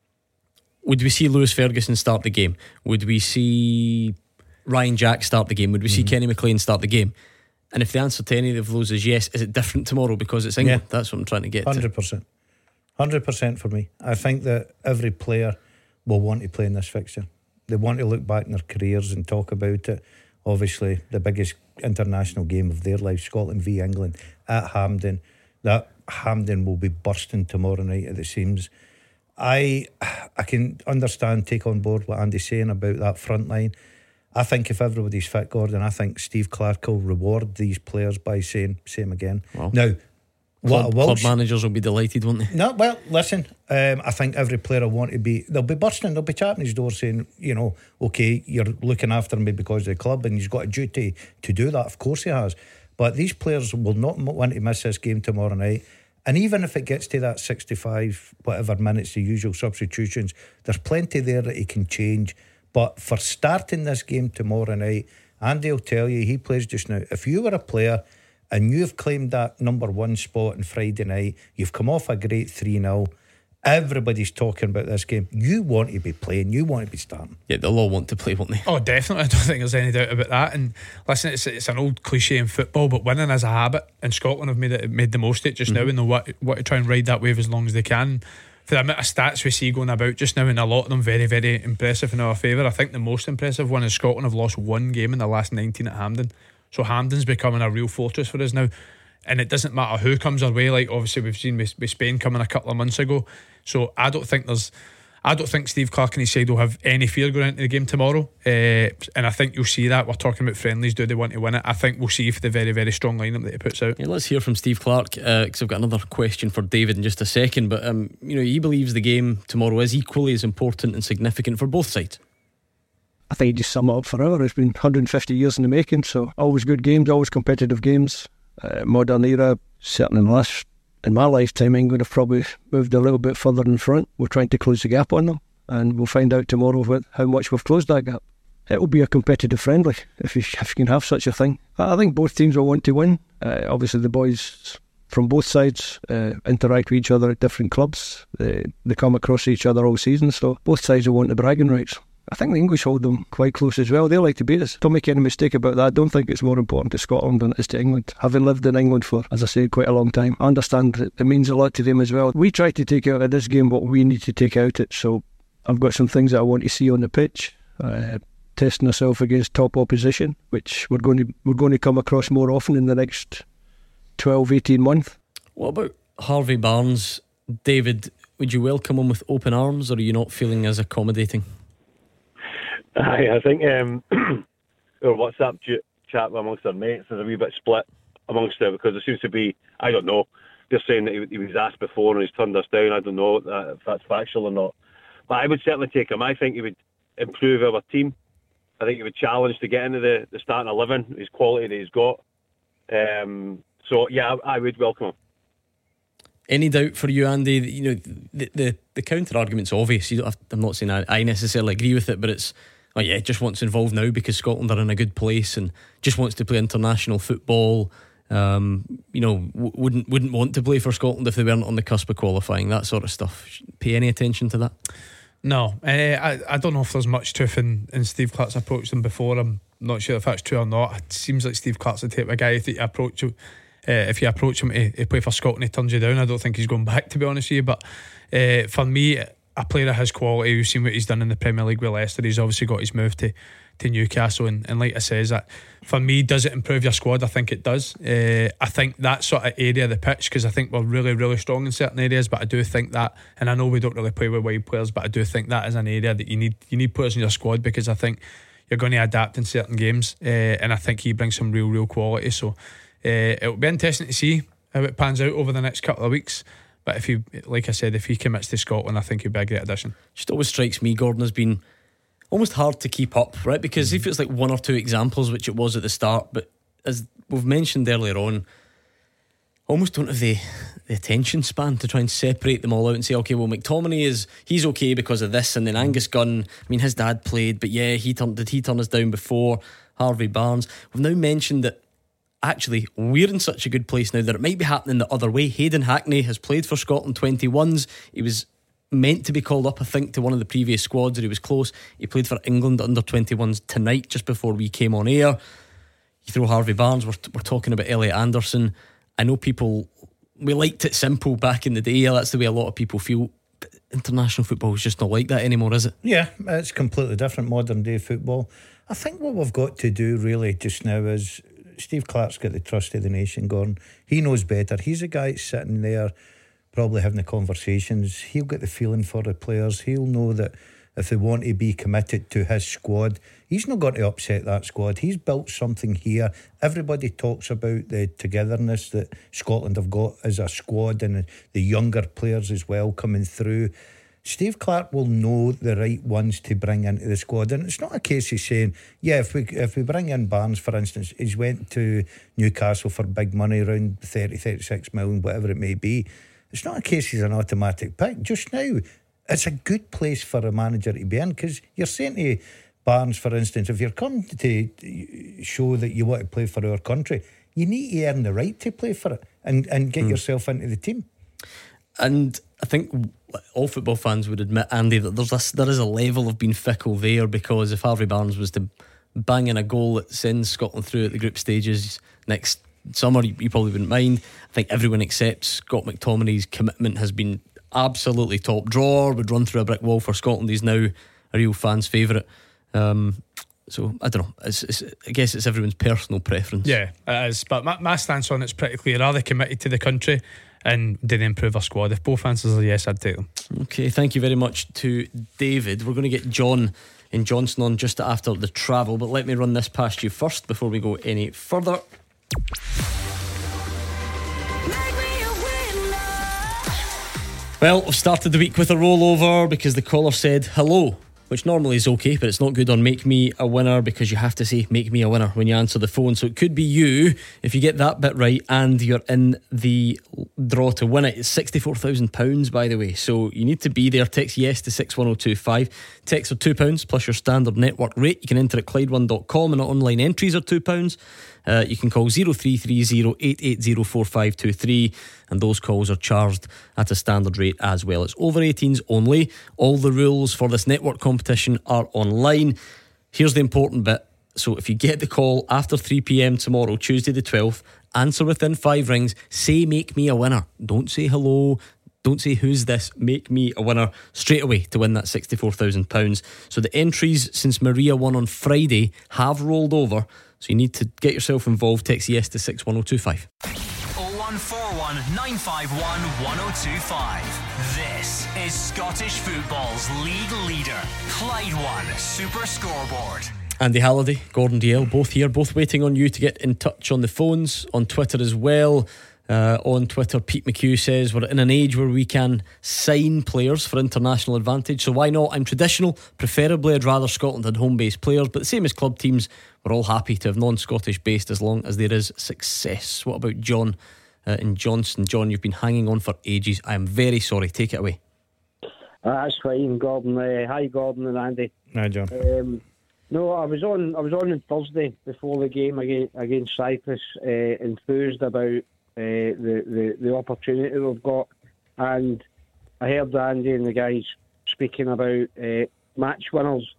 would we see Lewis Ferguson start the game? Would we see Ryan Jack start the game? Would we see mm-hmm. Kenny McLean start the game? And if the answer to any of those is yes, is it different tomorrow because it's England? Yeah. That's what I'm trying to get one hundred percent. to. one hundred percent for me. I think that every player will want to play in this fixture. They want to look back in their careers and talk about it. Obviously, the biggest international game of their life, Scotland v England at Hampden. That Hampden will be bursting tomorrow night at the seams. I I can understand, take on board what Andy's saying about that front line. I think if everybody's fit, Gordon, I think Steve Clarke will reward these players by saying same again. Well, now, Club, club managers will be delighted, won't they? No, well, listen, um, I think every player will want to be, they'll be bursting, they'll be tapping his door saying, you know, okay, you're looking after me because of the club and he's got a duty to do that. Of course he has. But these players will not want to miss this game tomorrow night. And even if it gets to that sixty-five, whatever minutes, the usual substitutions, there's plenty there that he can change. But for starting this game tomorrow night, Andy will tell you, he plays just now. If you were a player and you've claimed that number one spot on Friday night, you've come off a great three nil, everybody's talking about this game. You want to be playing, you want to be starting. Yeah, they'll all want to play, won't they? Oh, definitely. I don't think there's any doubt about that. And listen, it's, it's an old cliche in football, but winning is a habit, and Scotland have made it made the most of it just mm-hmm. now, and they want, want to try and ride that wave as long as they can. For the amount of stats we see going about just now, and a lot of them very, very impressive in our favour. I think the most impressive one is Scotland have lost one game in the last nineteen at Hampden. So Hampden's becoming a real fortress for us now. And it doesn't matter who comes our way. Like obviously we've seen with, with Spain coming a couple of months ago. So I don't think there's I don't think Steve Clarke and his side will have any fear going into the game tomorrow. Uh, and I think you'll see that. We're talking about friendlies. Do they want to win it? I think we'll see for the very, very strong lineup that he puts out. Yeah, let's hear from Steve Clarke, because uh, I've got another question for David in just a second. But um, you know, he believes the game tomorrow is equally as important and significant for both sides. I think you just sum it up forever. It's been one hundred fifty years in the making, so always good games, always competitive games. Uh, modern era, certainly in the last, in my lifetime, England have probably moved a little bit further in front. We're trying to close the gap on them, and we'll find out tomorrow what, how much we've closed that gap. It will be a competitive friendly, if you, if you can have such a thing. I think both teams will want to win. Uh, obviously the boys from both sides uh, interact with each other at different clubs. They, they come across each other all season, so both sides will want the bragging rights. I think the English hold them quite close as well. They like to beat us. Don't make any mistake about that. I don't think it's more important to Scotland than it is to England. Having lived in England for, as I said, quite a long time, I understand that it means a lot to them as well. We try to take out of this game what we need to take out it. So I've got some things that I want to see on the pitch. Uh, testing ourselves against top opposition, which we're going to we're going to come across more often in the next twelve, eighteen months. What about Harvey Barnes? David, would you welcome him with open arms, or are you not feeling as accommodating? Aye, I think um, our WhatsApp chat amongst our mates is a wee bit split amongst it, because there seems to be, I don't know, they're saying that he, he was asked before and he's turned us down. I don't know if that's factual or not. But I would certainly take him. I think he would improve our team. I think he would challenge to get into the, the starting eleven, his quality that he's got. Um, so, yeah, I, I would welcome him. Any doubt for you, Andy? You know, the the, the counter argument's obvious. You don't have, I'm not saying I, I necessarily agree with it, but it's, oh yeah, just wants involved now because Scotland are in a good place and just wants to play international football. Um, you know, w- wouldn't wouldn't want to play for Scotland if they weren't on the cusp of qualifying. That sort of stuff. Pay any attention to that? No, uh, I I don't know if there's much truth in, in Steve Clarke's approach them before. I'm not sure if that's true or not. It seems like Steve Clarke's the type of guy that you approach you. Uh, if you approach him to, to play for Scotland, he turns you down. I don't think he's going back, to be honest with you. But uh, for me, a player of his quality, we've seen what he's done in the Premier League with Leicester. He's obviously got his move to, to Newcastle, and, and like I says, that for me, does it improve your squad? I think it does. uh, I think that sort of area of the pitch, because I think we're really really strong in certain areas, but I do think that, and I know we don't really play with wide players, but I do think that is an area that you need you need players in your squad, because I think you're going to adapt in certain games, uh, and I think he brings some real real quality. So uh, it'll be interesting to see how it pans out over the next couple of weeks. But if he, like I said, if he commits to Scotland, I think he'd be a great addition. Just always strikes me Gordon has been almost hard to keep up, right? Because if it's like one or two examples, which it was at the start, but as we've mentioned earlier on, almost don't have the, the attention span to try and separate them all out and say, okay, well, McTominay is he's okay because of this, and then Angus Gunn, I mean, his dad played, but yeah, he turned did he turn us down before? Harvey Barnes. We've now mentioned that actually we're in such a good place now that it might be happening the other way. Hayden Hackney has played for Scotland twenty-ones. He was meant to be called up, I think, to one of the previous squads, or he was close. He played for England under twenty-ones tonight, just before we came on air. You throw Harvey Barnes, we're, we're talking about Elliot Anderson. I know people, we liked it simple back in the day. That's the way a lot of people feel. But international football is just not like that anymore, is it? Yeah, it's completely different, modern day football. I think what we've got to do really just now is, Steve Clarke's got the trust of the nation, Gordon. He knows better. He's a guy sitting there probably having the conversations. He'll get the feeling for the players. He'll know that if they want to be committed to his squad, he's not going to upset that squad. He's built something here. Everybody talks about the togetherness that Scotland have got as a squad, and the younger players as well coming through. Steve Clarke will know the right ones to bring into the squad, and it's not a case of saying, yeah, if we if we bring in Barnes, for instance, he's went to Newcastle for big money, around thirty, thirty-six million, whatever it may be. It's not a case he's an automatic pick. Just now, it's a good place for a manager to be in, because you're saying to Barnes, for instance, if you're coming to show that you want to play for our country, you need to earn the right to play for it and, and get mm. yourself into the team. And I think all football fans would admit, Andy, that there's a, there is a level of being fickle there, because if Harvey Barnes was to bang in a goal that sends Scotland through at the group stages next summer, you, you probably wouldn't mind. I think everyone accepts Scott McTominay's commitment has been absolutely top drawer, would run through a brick wall for Scotland. He's now a real fan's favourite. Um, so I don't know, it's, it's, I guess it's everyone's personal preference. Yeah, it is. But my, my stance on it's pretty clear. Are they committed to the country, and did they improve our squad? If both answers are yes, I'd take them. Okay, thank you very much to David. We're going to get John in Johnson on just after the travel, but let me run this past you first before we go any further. Well, we've started the week with a rollover because the caller said hello, which normally is okay, but it's not good on Make Me a Winner, because you have to say Make Me a Winner when you answer the phone. So it could be you if you get that bit right and you're in the draw to win it. It's sixty-four thousand pounds, by the way, so you need to be there. Text yes to six one oh two five. Texts are two pounds plus your standard network rate. You can enter at Clyde one dot com, and online entries are two pounds. Uh, you can call zero three three zero eight eight zero four five two three, and those calls are charged at a standard rate as well. It's over eighteens only. All the rules for this network competition are online. Here's the important bit. So if you get the call after three p.m. tomorrow, Tuesday the twelfth, answer within five rings, say Make Me a Winner. Don't say hello, don't say who's this, Make Me a Winner straight away to win that sixty-four thousand pounds. So the entries since Maria won on Friday have rolled over, so you need to get yourself involved. Text yes to six one oh two five. oh one four one nine five one one oh two five. This is Scottish football's league leader, Clyde One Super Scoreboard. Andy Halliday, Gordon Dalziel, both here, both waiting on you to get in touch on the phones, on Twitter as well. Uh, on Twitter, Pete McHugh says we're in an age where we can sign players for international advantage, so why not? I'm traditional. Preferably I'd rather Scotland had home-based players, but the same as club teams, we're all happy to have non-Scottish based as long as there is success. What about John uh, in Johnson? John, you've been hanging on for ages. I am very sorry. Take it away. Uh, that's fine, Gordon. Uh, hi, Gordon and Andy. Hi, John. Um, no, I was on. I was on on Thursday before the game against, against Cyprus, uh, enthused about Uh, the, the, the opportunity we've got, and I heard Andy and the guys speaking about uh, match winners.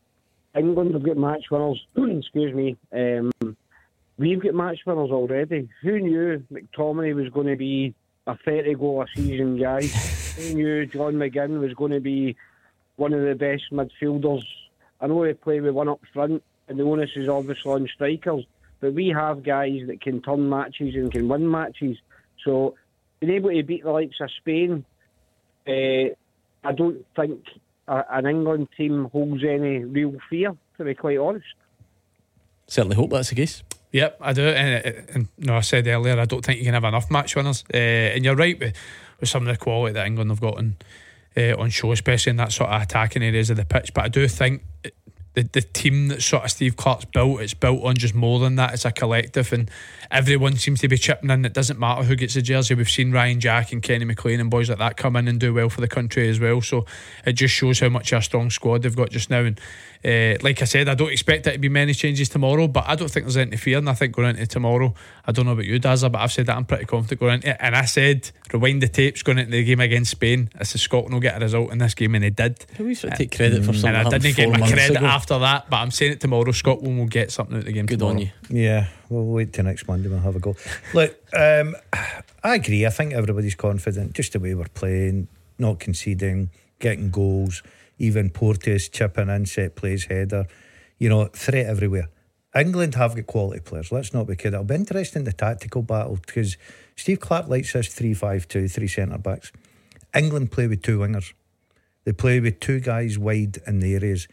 England have got match winners, excuse me, um, we've got match winners already. Who knew McTominay was going to be a thirty goal a season guy? knew John McGinn was going to be one of the best midfielders. I know we play with one up front, and the onus is obviously on strikers, but we have guys that can turn matches and can win matches. So being able to beat the likes of Spain, uh, I don't think a, an England team holds any real fear, to be quite honest. Certainly hope that's the case. Yep, I do. And, and no, I said earlier, I don't think you can have enough match winners. Uh, and you're right with, with some of the quality that England have got in, uh, on show, especially in that sort of attacking areas of the pitch. But I do think the the team that sort of Steve Clarke's built, it's built on just more than that. It's a collective, and everyone seems to be chipping in. It doesn't matter who gets the jersey. We've seen Ryan Jack and Kenny McLean and boys like that come in and do well for the country as well. So it just shows how much of a strong squad they've got just now. And Uh, like I said, I don't expect it to be many changes tomorrow, but I don't think there's anything to fear. And I think going into tomorrow, I don't know about you, Dazza, but I've said that I'm pretty confident going into it. And I said, rewind the tapes going into the game against Spain, I said Scotland will get a result in this game, and they did. We should take credit for something. And I didn't get my credit ago. after that, but I'm saying it tomorrow, Scotland will get something out of the game. Good tomorrow. on you. Yeah, we'll wait till next Monday, we'll have a go. Look, um, I agree. I think everybody's confident, just the way we're playing, not conceding, getting goals, even Porteous chipping in, set plays, header, you know, threat everywhere. England have got quality players, let's not be kidding. It'll be interesting, the tactical battle, because Steve Clarke likes this three five two, three centre backs. England play with two wingers. They play with two guys wide in the areas.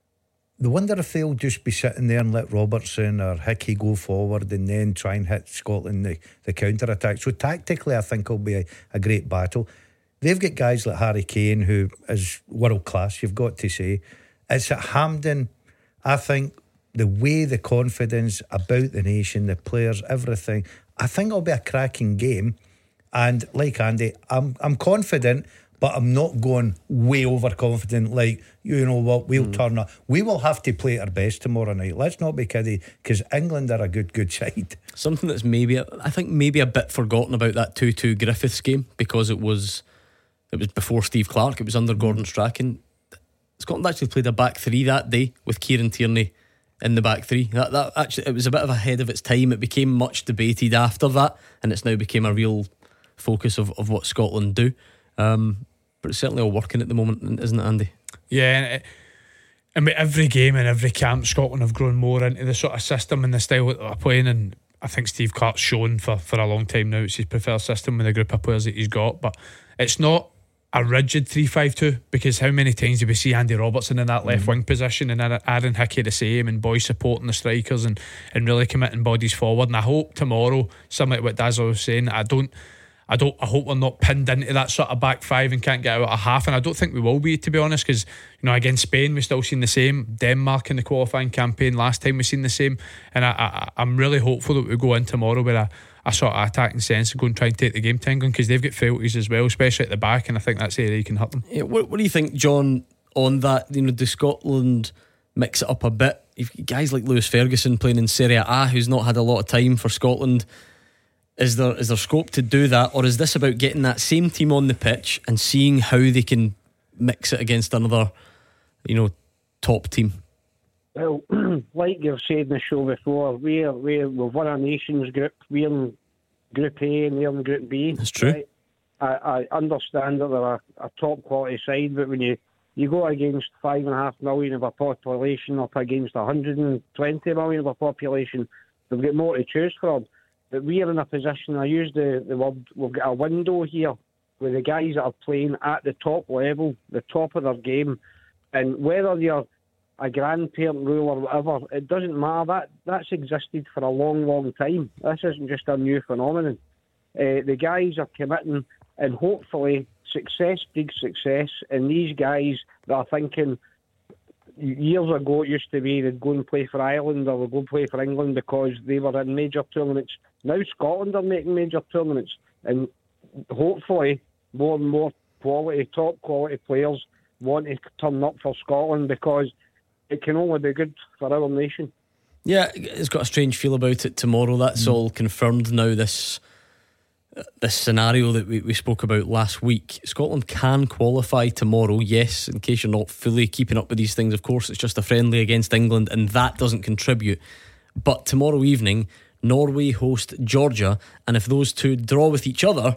I wonder if they'll just be sitting there and let Robertson or Hickey go forward and then try and hit Scotland the, the counter attack. So tactically I think it'll be a, a great battle. They've got guys like Harry Kane, who is world class, you've got to say. It's at Hampden. I think the way, the confidence about the nation, the players, everything, I think it'll be a cracking game. And like Andy, I'm I'm confident, but I'm not going way overconfident. Like, you know what, we'll mm. turn up. We will have to play our best tomorrow night. Let's not be kidding, because England are a good, good side. Something that's maybe, I think maybe a bit forgotten about that two two Griffiths game, because it was it was before Steve Clarke, it was under Gordon Strachan. Scotland actually played a back three that day with Kieran Tierney in the back three. That that actually, it was a bit of ahead of its time. It became much debated after that, and it's now became a real focus of, of what Scotland do. Um, but it's certainly all working at the moment, isn't it, Andy? Yeah, and it, I mean, every game and every camp, Scotland have grown more into the sort of system and the style that they're playing. And I think Steve Clarke's shown for, for a long time now it's his preferred system with the group of players that he's got. But it's not a rigid three five two, because how many times do we see Andy Robertson in that left mm. wing position and Aaron Hickey the same, and boys supporting the strikers and, and really committing bodies forward. And I hope tomorrow, similar to what Daz was saying, I don't I don't I hope we're not pinned into that sort of back five and can't get out of a half, and I don't think we will be, to be honest, because, you know, against Spain we've still seen the same. Denmark in the qualifying campaign last time we've seen the same, and I, I, I'm really hopeful that we go in tomorrow with a a sort of attacking sense to go and try and take the game to England, because they've got frailties as well, especially at the back, and I think that's the area you can hurt them. Yeah, what, what do you think, John, on that? You know, does Scotland mix it up a bit? You've got guys like Lewis Ferguson playing in Serie A, who's not had a lot of time for Scotland. Is there is there scope to do that, or is this about getting that same team on the pitch and seeing how they can mix it against another, you know, top team? Well, like you've said in the show before, we're, we're, we've won a nations group. We're in Group A and they're in Group B. That's true. Right? I, I understand that they're a, a top quality side, but when you, you go against five and a half million of a population up against one hundred twenty million of a population, they've got more to choose from. But we're in a position, I use the, the word, we've got a window here with the guys that are playing at the top level, the top of their game, and whether you're a grandparent rule or whatever, it doesn't matter. That that's existed for a long, long time. This isn't just a new phenomenon. Uh, the guys are committing, and hopefully success breeds success. And these guys that are thinking, years ago it used to be they'd go and play for Ireland or they'd go and play for England because they were in major tournaments. Now Scotland are making major tournaments, and hopefully more and more quality, top quality players want to turn up for Scotland, because it can only be good for our nation. Yeah, it's got a strange feel about it tomorrow. That's mm. all confirmed now, this uh, this scenario that we, we spoke about last week. Scotland can qualify tomorrow, yes, in case you're not fully keeping up with these things. Of course, it's just a friendly against England, and that doesn't contribute. But tomorrow evening, Norway host Georgia, and if those two draw with each other,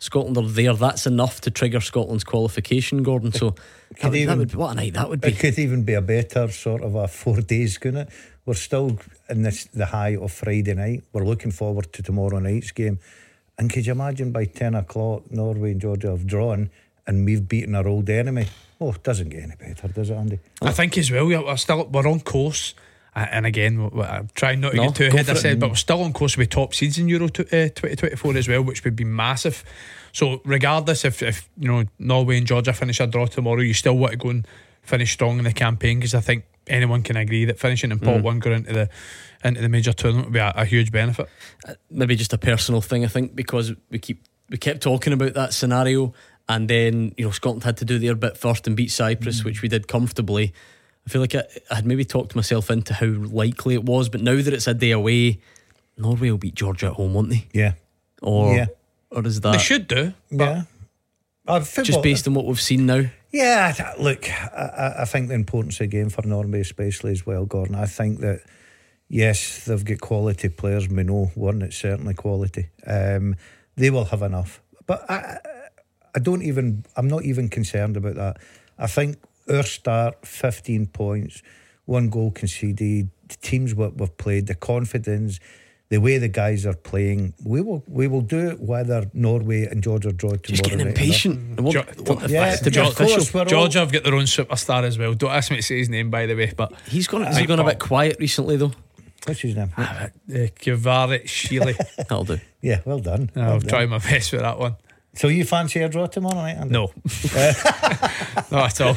Scotland are there, that's enough to trigger Scotland's qualification, Gordon. So that would, even, that would, what a night that would be. It could even be a better sort of a four days, couldn't it? We're still in this the high of Friday night. We're looking forward to tomorrow night's game. And could you imagine by ten o'clock Norway and Georgia have drawn and we've beaten our old enemy? Oh, it doesn't get any better, does it, Andy? I think as well, we're still we're on course. Uh, and again, I'm trying not to no, get too ahead, I said, it. but we're still on course to be top seeds in Euro t- uh, twenty twenty-four as well, which would be massive. So regardless if, if you know Norway and Georgia finish a draw tomorrow, you still want to go and finish strong in the campaign, because I think anyone can agree that finishing in pot mm. one going into the into the major tournament would be a, a huge benefit. Uh, maybe just a personal thing, I think, because we keep we kept talking about that scenario, and then you know Scotland had to do their bit first and beat Cyprus, mm. which we did comfortably. I feel like I, I had maybe talked myself into how likely it was, but now that it's a day away, Norway will beat Georgia at home, won't they? Yeah. Or yeah. or is that they should do? Yeah. Uh, football, just based on what we've seen now. Yeah. Look, I, I think the importance of the game for Norway, especially as well, Gordon. I think that yes, they've got quality players. We know one that's certainly quality. Um, they will have enough, but I, I don't even. I'm not even concerned about that. I think. Our start, fifteen points, one goal conceded, the teams what we've played, the confidence, the way the guys are playing, we will we will do it whether Norway and Georgia draw tomorrow. Just getting impatient. What, jo- what, yeah, to be of course, Georgia have got their own superstar as well. Don't ask me to say his name, by the way, but he's gone. He's gone a bit quiet recently, though. What's his name? Uh, Kvaratskhelia. That'll do. Yeah, well done. I'll well try done. my best with that one. So you fancy a draw tomorrow night, Andy? No. Not at all.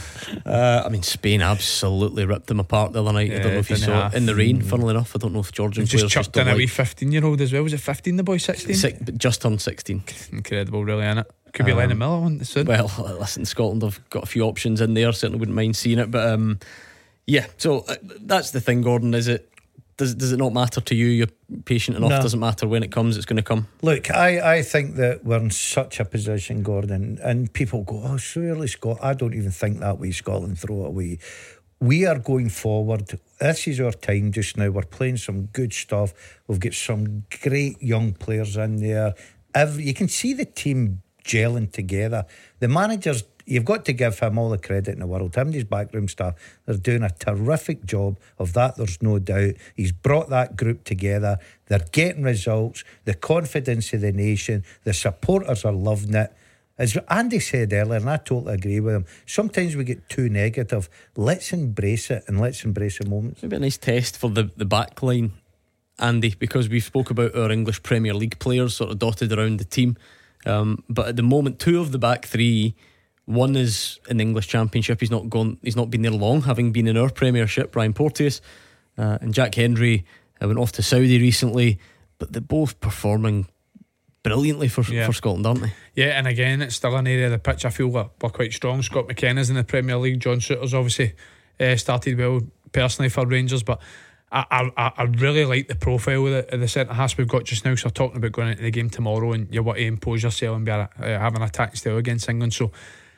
Uh, I mean, Spain absolutely ripped them apart the other night. Yeah, I don't know if you didn't saw half. it in the rain. Funnily enough, I don't know if Georgian Just players chucked don't in a like- wee fifteen year old as well. Was it fifteen the boy? sixteen? Six, but just turned sixteen. Incredible, really, innit? Could be Um, Lennon Miller on soon. Well, listen, Scotland have got a few options in there. Certainly wouldn't mind seeing it, but um, yeah. So uh, that's the thing, Gordon. Is it? Does does it not matter to you? You're patient enough. No. Doesn't matter when it comes. It's going to come. Look, I, I think that we're in such a position, Gordon, and people go, oh, surely Scott. I don't even think that way. Scotland throw it away. We are going forward. This is our time just now. We're playing some good stuff. We've got some great young players in there. Every, you can see the team gelling together. The managers, you've got to give him all the credit in the world. Him and his backroom staff, they're doing a terrific job of that, there's no doubt. He's brought that group together. They're getting results. The confidence of the nation, the supporters are loving it. As Andy said earlier, and I totally agree with him, sometimes we get too negative. Let's embrace it, and let's embrace the moments. Maybe a nice test for the, the back line, Andy, because we spoke about our English Premier League players sort of dotted around the team. Um, but at the moment, two of the back three, one is in the English Championship. He's not gone. He's not been there long, having been in our Premiership. Ryan Porteous uh, and Jack Hendry uh, went off to Saudi recently, but they're both performing brilliantly for Yeah. for Scotland, aren't they? Yeah, and again, it's still an area of the pitch I feel we're, we're quite strong. Scott McKenna's in the Premier League. John Souttar's obviously uh, started well personally for Rangers, but I I, I really like the profile of the, of the centre halves we've got just now. So talking about going into the game tomorrow, and you want to impose yourself and be a, uh, having an attack style against England. So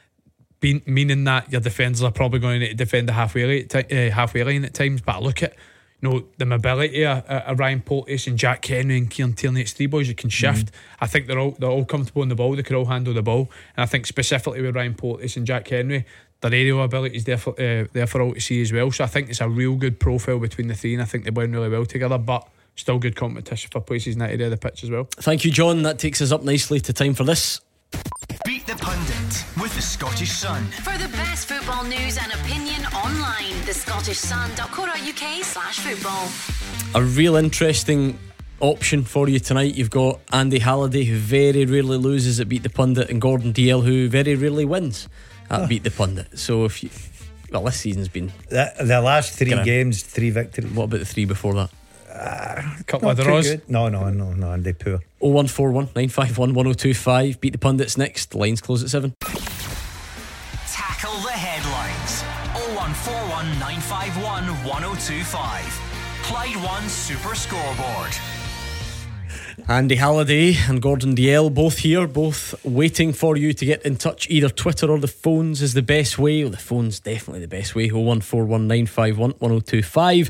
being, meaning that your defenders are probably going to need to defend the halfway line, uh, halfway line at times. But I look at you know the mobility of, of Ryan Porteous and Jack Henry and Kieran Tierney. It's three boys who can shift. Mm-hmm. I think they're all they're all comfortable on the ball. They can all handle the ball. And I think specifically with Ryan Porteous and Jack Henry, their aerial ability is there for, uh, there for all to see as well. So I think it's a real good profile between the three, and I think they blend really well together. But still good competition for places in that area of the pitch as well. Thank you, John. That takes us up nicely to time for this. Beat the Pundit with the Scottish Sun. For the best football news and opinion online, the scottish sun dot co dot uk slash football. A real interesting option for you tonight. You've got Andy Halliday, who very rarely loses at Beat the Pundit, and Gordon D L, who very rarely wins at oh. Beat the Pundit. So if you, well, this season's been the, the last three Gonna, games, three victories. What about the three before that? Uh, a couple of draws. No, no, no, no, and they poor. oh one four one, nine five one, one oh two five. Beat the Pundits next. The lines close at seven. Tackle the headlines. oh one four one, nine five one, one oh two five. Clyde One Super Scoreboard. Andy Halliday and Gordon D L both here, both waiting for you to get in touch. Either Twitter or the phones is the best way. Well, the phone's definitely the best way. oh one four one, nine five one, one oh two five.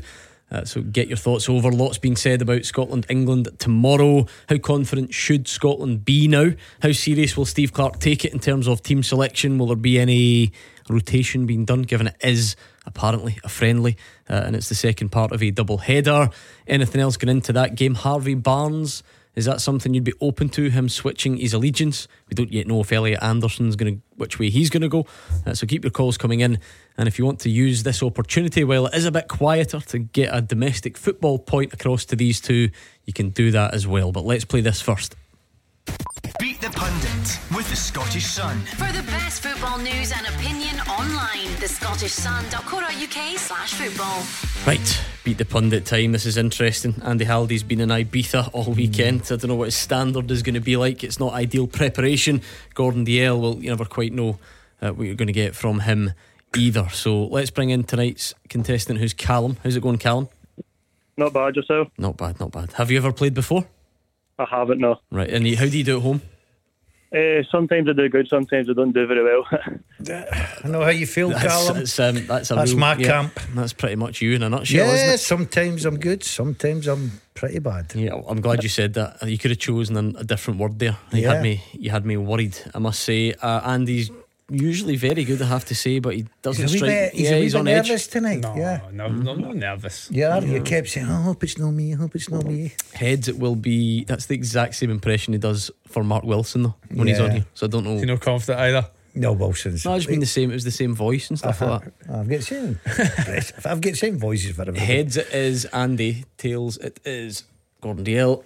Uh, so get your thoughts over. Lots being said about Scotland England tomorrow. How confident should Scotland be now? How serious will Steve Clarke take it in terms of team selection? Will there be any rotation being done, given it is apparently a friendly uh, and it's the second part of a double header? Anything else going into that game? Harvey Barnes, is that something you'd be open to, him switching his allegiance? We don't yet know if Elliot Anderson's going to, which way he's going to go, uh, so keep your calls coming in. And if you want to use this opportunity while it is a bit quieter to get a domestic football point across to these two, you can do that as well. But let's play this first. Beat the Pundit with the Scottish Sun. For the best football news and opinion online, the Scottish Sun dot co dot uk slash football. Right, beat the pundit time. This is interesting. Andy Halliday's been in Ibiza all weekend. I don't know what his standard is going to be like. It's not ideal preparation. Gordon Dalziel, well, you never quite know uh, what you're going to get from him either. So let's bring in tonight's contestant, who's Callum. How's it going, Callum? Not bad, yourself? Not bad, not bad. Have you ever played before? I haven't, no. Right, and how do you do at home? Uh, sometimes I do good, sometimes I don't do very well. I know how you feel, That's, Callum. that's, um, that's, a That's real, my yeah, camp. That's pretty much you in a nutshell, Yeah, isn't it? sometimes I'm good, sometimes I'm pretty bad. Yeah, I'm glad you said that. You could have chosen a different word there. You Yeah. had me. You had me worried, I must say. Uh, Andy's usually very good, I have to say, but he doesn't He's a wee strike. bit, he's yeah, a wee he's bit on edge. nervous tonight. No, yeah. no, no, I'm not nervous. Yeah, you kept saying, oh, I hope it's not me, I hope it's not me. Heads, it will be. That's the exact same impression he does for Mark Wilson though when he's Yeah. on here. So I don't know. You're not confident either. No, Wilson's. No, I just mean the same. It was the same voice and stuff Uh-huh. like that. I've got the same. I've got the same voices for everybody. Heads, it is Andy. Tails, it is Gordon Dalziel,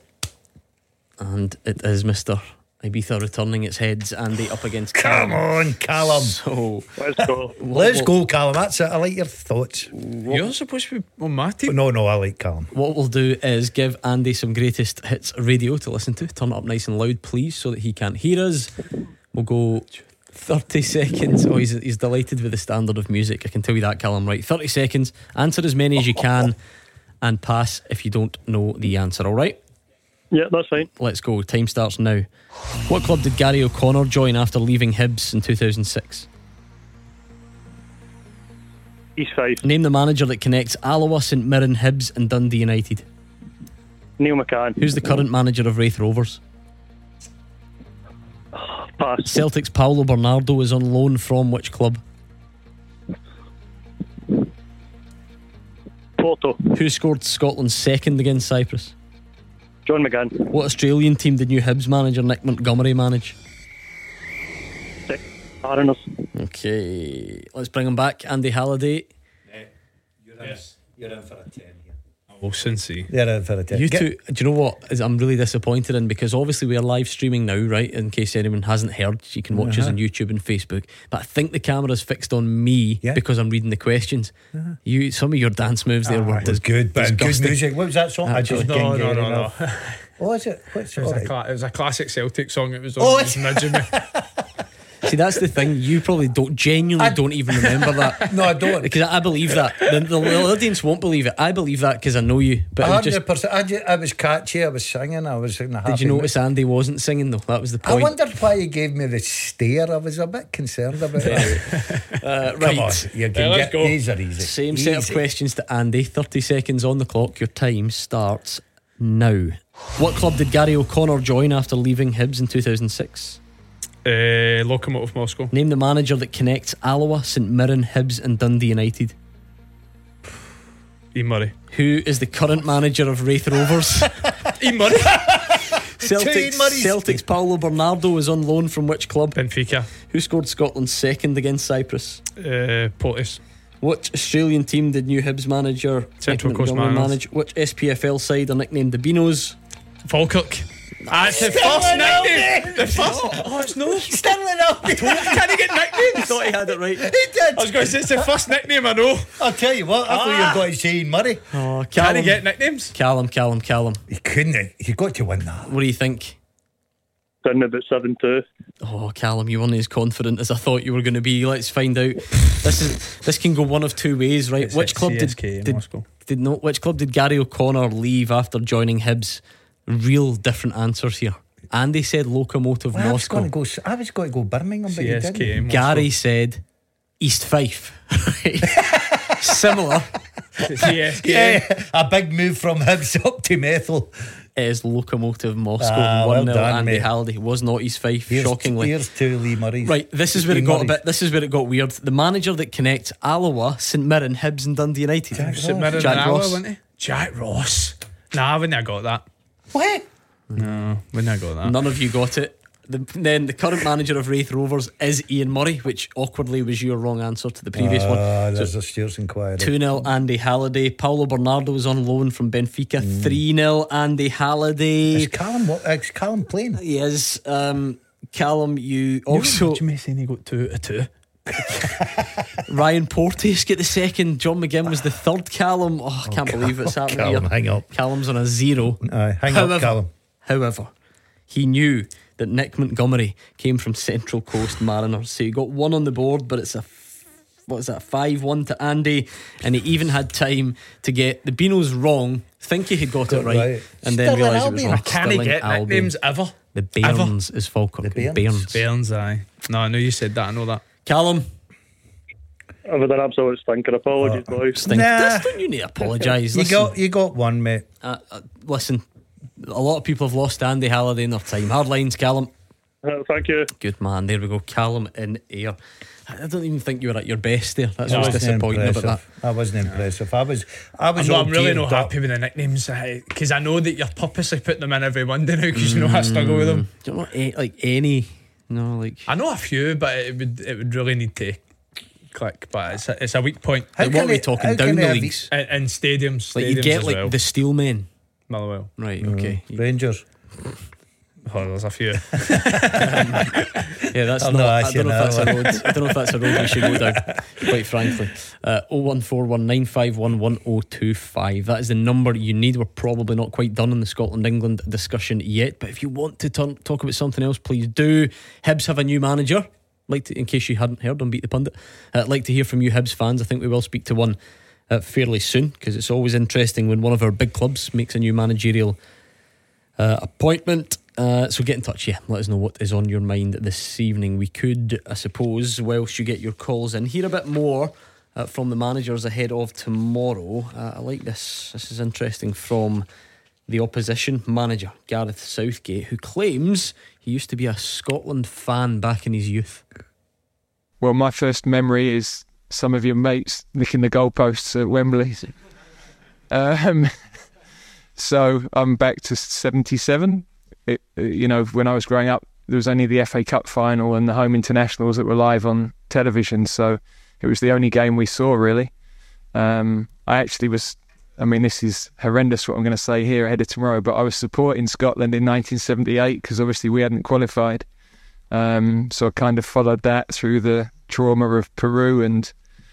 and it is Mister Ibiza returning. Its heads, Andy up against Callum. Come on, Callum. So Let's go. Let's go, Callum. That's it. I like your thoughts. You're supposed to be on my team. No, no, I like Callum. what we'll do is give Andy some greatest hits radio to listen to. Turn it up nice and loud, please, so that he can't hear us. We'll go thirty seconds. Oh, he's, he's delighted with the standard of music. I can tell you that, Callum. Right, thirty seconds. Answer as many as you can and pass if you don't know the answer, all right? Yeah, that's fine. Let's go. Time starts now. What club did Gary O'Connor join after leaving Hibs in two thousand six? East Fife. Name the manager that connects Alloa, St Mirren, Hibs and Dundee United. Neil McCann. Who's the current manager of Wraith Rovers? Pass. Celtic's Paulo Bernardo is on loan from which club? Porto. Who scored Scotland's second against Cyprus? John McGann. What Australian team did new Hibs manager Nick Montgomery manage? Six. Mariners. Okay, let's bring him back. Andy Halliday. You're in, you're in for a ten here. Wilson, see. You're in for a ten. You Get- two, do you know what is I'm really disappointed in, because obviously we are live streaming now, right? In case anyone hasn't heard, you can watch us Uh-huh. on YouTube and Facebook. But I think the camera's fixed on me Yeah. because I'm reading the questions. You, some of your dance moves there Ah, were it was good, but good disgusting. music. What was that song? I just Absolutely. can't No, get no, no, enough. no. What was it? What's It was, all a right. cla- it was a classic Celtic song. It was on. Oh, It was nudging me. See, that's the thing. You probably don't genuinely I- don't even remember that. No, I don't. Because I believe that. The, the, the audience won't believe it. I believe that because I know you. But it was just, one hundred percent. I, ju- I was catchy. I was singing. I was in a happy did you mood. notice Andy wasn't singing though? That was the I point. wondered why he gave me the stare. I was a bit concerned about that. uh, Come right. on, you can Yeah, let's get go. these are easy. Same set of Easy. questions to Andy. thirty seconds on the clock. Your time starts now. What club did Gary O'Connor join after leaving Hibs in two thousand six? Uh, Lokomotiv Moscow. Name the manager that connects Alloa, St Mirren, Hibs and Dundee United. Ian Murray. Who is the current manager of Wraith Rovers? Ian Murray. Celtic's, Murrays. Celtic's Paulo Bernardo is on loan from which club? Benfica. Who scored Scotland's second against Cyprus? Uh, Portis. Which Australian team did new Hibs manager Central Nick Coast Montgomery Mariners. manage? Which S P F L side are nicknamed the Beanos? Falkirk. Ah, it's the first nickname. The first. Oh, it's no. Sterling Aldi. Can he get nicknames? Thought he had it right. He did. I was going to say it's the first nickname I know. I'll tell you what. I thought you were going to say Ian Murray. Oh, Can Callum, he get nicknames? Callum, Callum, Callum. He couldn't. He got to win that. What do you think? Done about seven two. Oh, Callum, you weren't as confident as I thought you were going to be. Let's find out. This is this can go one of two ways, right? It's which at club C did S K in did, Moscow. did no? Which club did Gary O'Connor leave after joining Hibs? Real different answers here. Andy said Lokomotiv Well, I was Moscow. going to go. I was going to go Birmingham, but C you S didn't. K. Moscow. Gary said East Fife. Similar, C S K A. Yeah, a big move from Hibs up to Methil. It is Locomotive Moscow. Ah, one well nil done, Andy mate. Halliday. Was not his Fife, Here's, shockingly. here's to Lee Murray. Right, this is where it got a Murray's. bit. This is where it got weird. The manager that connects Alloa, St Mirren, Hibs, and Dundee United. Jack St Mirren Jack and Alloa, Ross. wasn't he? Jack Ross. Nah, I wouldn't have got that. What? No, wouldn't have got that. None of you got it. The, then the current manager of Wraith Rovers is Ian Murray, which awkwardly was your wrong answer to the previous Ah, one. there's So a Stewart's inquiry. two nil Andy Halliday. Paulo Bernardo was on loan from Benfica. three nil Andy Halliday. Is Callum, what, is Callum playing? He is. Um, Callum, you also. What do you mean saying he got two out of two? Ryan Porteous get the second. John McGinn was the third. Callum. Oh, I can't believe it's happening Callum, here. hang up. Callum's on a zero. Aye, hang However, up, Callum. However, he knew that Nick Montgomery came from Central Coast Mariners, so he got one on the board, but it's a f- what is that five one to Andy, and he even had time to get the Beanos wrong, think he had got it Got right, right. and then Stirling realise it was Albion. wrong. I Can he Stirling get Albion. nicknames ever? The Bairns is Falkirk. The Bairns. Bairns. Bairns, aye. No, I know you said that. I know that. Callum, I've had an absolute stinker. Apologies, boys. stink. Nah. This, don't you need to apologise? You Listen, got, you got one, mate. uh, uh, listen. A lot of people have lost Andy Halliday in their time. Hard lines, Callum. Uh, thank you. Good man. There we go. Callum in air. I don't even think you were at your best there. That's I what's wasn't disappointing about that. impressive. I wasn't impressive. I was, I was. I'm, not, all I'm really geared not up. happy with the nicknames because I know that you're purposely putting them in every Monday now because you know I struggle with them. Do you know a, like any? No, like I know a few, but it would it would really need to click. But it's a, it's a weak point. How like, can what are we they- talking how down can the they have leagues? In, in stadiums, Like you stadiums get as like well. the Steelmen, Motherwell. right? Okay, Rangers. Oh, there's a few. yeah, that's I'll not. not I ask don't you know if that's a now. road. I don't know if that's a road we should go down. Quite frankly, uh, oh one four one nine five one one oh two five. That is the number you need. We're probably not quite done on the Scotland England discussion yet, but if you want to turn, talk about something else, please do. Hibs have a new manager. Like to, in case you hadn't heard on Beat the Pundit, uh, I'd like to hear from you Hibs fans. I think we will speak to one uh, fairly soon because it's always interesting when one of our big clubs makes a new managerial uh, appointment. Uh, so get in touch, yeah. Let us know what is on your mind this evening. We could, I suppose, whilst you get your calls in, hear a bit more uh, from the managers ahead of tomorrow. Uh, I like this. This is interesting from the opposition manager, Gareth Southgate, who claims he used to be a Scotland fan back in his youth. Well, my first memory is some of your mates licking the goalposts at Wembley. Um, so I'm back to seventy-seven. It, you know, when I was growing up, there was only the F A Cup final and the home internationals that were live on television. So it was the only game we saw, really. Um, I actually was, I mean, this is horrendous what I'm going to say here ahead of tomorrow, but I was supporting Scotland in nineteen seventy-eight because obviously we hadn't qualified. Um, so I kind of followed that through the trauma of Peru and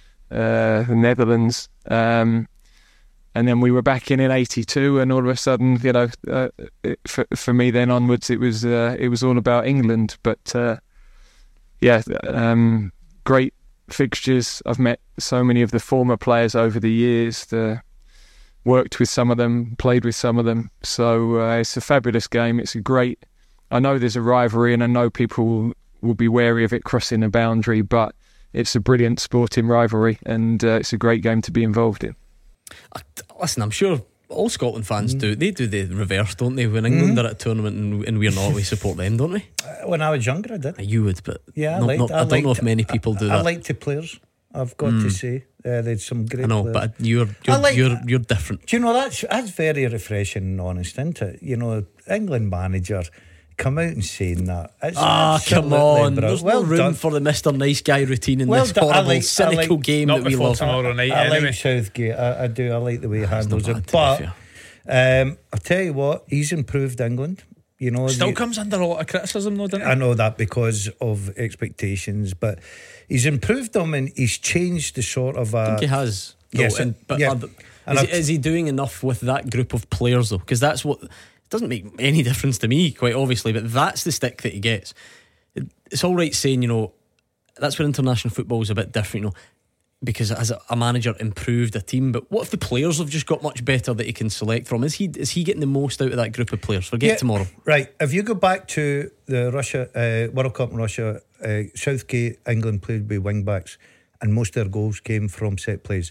uh, the Netherlands. Um, and then we were back in in eighty-two, and all of a sudden, you know, uh, it, for for me then onwards, it was uh, it was all about England. But uh, yeah, um, great fixtures. I've met so many of the former players over the years. The worked with some of them, played with some of them. So uh, it's a fabulous game. It's a great. I know there's a rivalry, and I know people will, will be wary of it crossing a boundary, but it's a brilliant sporting rivalry, and uh, it's a great game to be involved in. Listen, I'm sure all Scotland fans mm. do. They do the reverse, don't they? When England mm. are at a tournament and, and we're not, we support them, don't we? Uh, when I was younger, I did. You would, but yeah, not, I, liked, not, I, I don't liked, know if many people do I, that. I liked the players, I've got mm. to say. Uh, there's some great I know, players. but you're you're, like, you're you're different. Do you know, that's that's very refreshing and honest, isn't it? You know, England manager come out and saying that. Ah, come on. Brilliant. There's well no room done. for the Mister Nice Guy routine in well this done. horrible, like, cynical like, game not that we before love. tomorrow night. I anyway. like Southgate. I, I do. I like the way he handles not it. bad, to But um, I'll tell you what, he's improved England. You know, Still the, comes under a lot of criticism, though, doesn't it? I know that because of expectations, but he's improved them and he's changed the sort of. Uh, I think he has. Yes, no, and, but yeah. are, And is, he, I've- is he doing enough with that group of players though? Because that's what it doesn't make any difference to me, quite obviously. But that's the stick that he gets. It, it's all right saying, you know, that's where international football is a bit different, you know, because as a, a manager improved a team. But what if the players have just got much better that he can select from? Is he is he getting the most out of that group of players? Forget Yeah, tomorrow. Right. If you go back to the Russia uh, World Cup in Russia, uh, Southgate, England played with wing backs, and most of their goals came from set plays.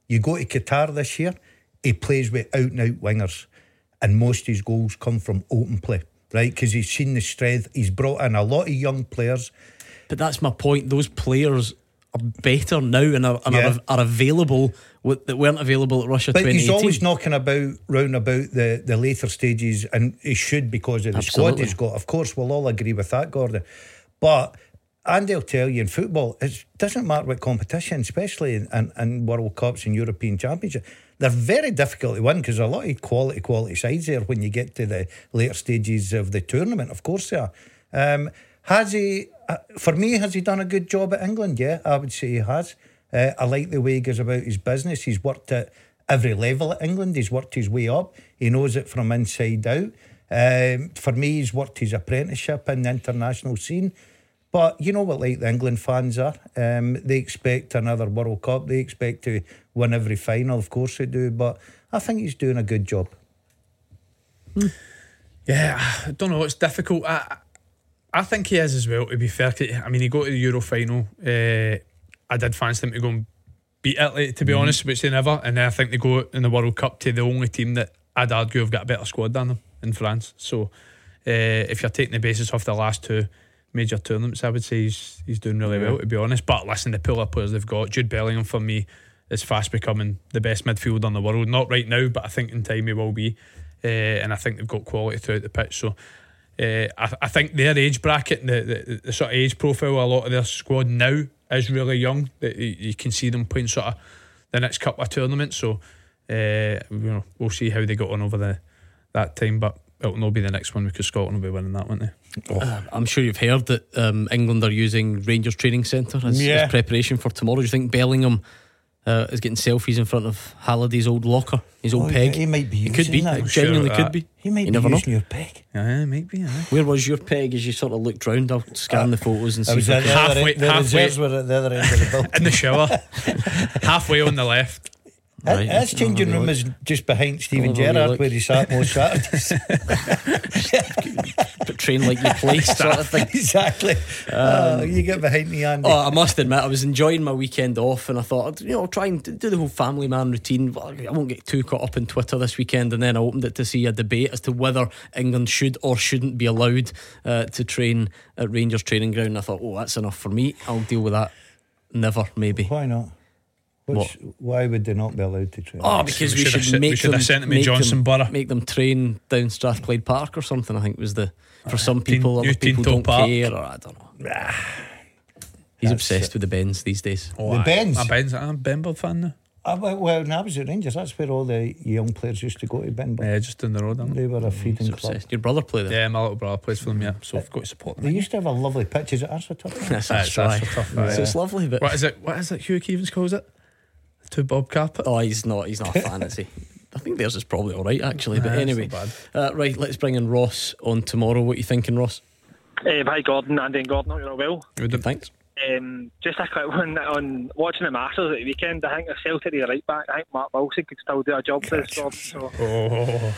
You go to Qatar this year, he plays with out and out wingers, and most of his goals come from open play, right? Because he's seen the strength. He's brought in a lot of young players. But that's my point. Those players are better now and are, and Yeah. are, are available with, that weren't available at Russia But twenty eighteen. he's always knocking about round about the, the later stages, and he should because of the squad Absolutely. he's got. Of course, we'll all agree with that, Gordon. But Andy will tell you in football, it doesn't matter what competition, especially in, in, in World Cups and European Championships, they're very difficult to win because a lot of quality, quality sides there when you get to the later stages of the tournament. Of course, they are. Um, has he, uh, for me, has he done a good job at England? Yeah, I would say he has. Uh, I like the way he goes about his business. He's worked at every level at England. He's worked his way up. He knows it from inside out. Um, for me, he's worked his apprenticeship in the international scene. But you know what, like the England fans are, um, they expect another World Cup. They expect to win every final. Of course they do. But I think he's doing a good job. Hmm. Yeah, I don't know. It's difficult. I, I think he is as well. To be fair, I mean, he got to the Euro final. Uh, I did fancy them to go and beat Italy, to be mm. honest, which they never. And then I think they go in the World Cup to the only team that I'd argue have got a better squad than them in France. So uh, if you're taking the basis off the last two major tournaments, I would say he's he's doing really yeah. well, to be honest. But listen, the pool of players they've got, Jude Bellingham for me is fast becoming the best midfielder in the world. Not right now, but I think in time he will be. Uh, and I think they've got quality throughout the pitch. So uh, I, I think their age bracket, the, the, the sort of age profile, a lot of their squad now is really young. That you, you can see them playing sort of the next couple of tournaments. So uh, you know, we'll see how they got on over the that time, but it'll not be the next one because Scotland will be winning that, won't they? Oh. Uh, I'm sure you've heard that um, England are using Rangers Training Centre as, yeah. as preparation for tomorrow. Do you think Bellingham uh, is getting selfies in front of Halliday's old locker, his old oh, peg? He might be He using could be. that. It genuinely Sure could be. He might you be never using know. your peg. Yeah, might be. Yeah. Where was your peg as you sort of looked round? I'll scan uh, the photos and see. I was if at I the can... other halfway, end, the halfway reserves were at the other end of the building. In the shower, halfway on the left. Right. His changing room is just behind Steven Gerrard, where he sat most Saturdays. But train like you play sort of thing. Exactly. Um, oh, you get behind me, Andy. Oh, I must admit, I was enjoying my weekend off, and I thought, you know, I'll try and do the whole family man routine. I won't get too caught up in Twitter this weekend. And then I opened it to see a debate as to whether England should or shouldn't be allowed uh, to train at Rangers training ground. And I thought, oh, that's enough for me. I'll deal with that. Never, maybe. Why not? Which, why would they not be allowed to train? Oh, because we, we should, should make we should them have sent them make in Johnson them, Borough. Make them train down Strathclyde Park or something. I think was the for some teen, people. Other people don't Park. care, or I don't know. He's That's obsessed it. with the Bens these days. Oh, the I, Bens. I'm Ben's. I'm a Benbourne fan now. Uh, well, when I was at Rangers, that's where all the young players used to go to Benbourne. Yeah, just down the road. They were a feeding He's club. obsessed. Your brother played there? Yeah, my little brother plays for them. Yeah, so I've got to support them. They used to have a lovely pitch. Is it Arsforth? That's, That's- that's right. that's a tough, So yeah. it's lovely, but What is it? What is it? Hugh Keevans calls it? To Bob Carpet. oh, he's not. He's not a fan, is he? I think theirs is probably all right, actually. But Nah, it's anyway, not uh, right. Let's bring in Ross on tomorrow. What are you thinking, Ross? Um, hi Gordon, Andy and Gordon, hope you're all well. Good. Thanks. Um, just a quick one on watching the Masters at the weekend. I think the Celtic the right back. I think Mark Wilson could still do a job for us, Gordon. So. Oh,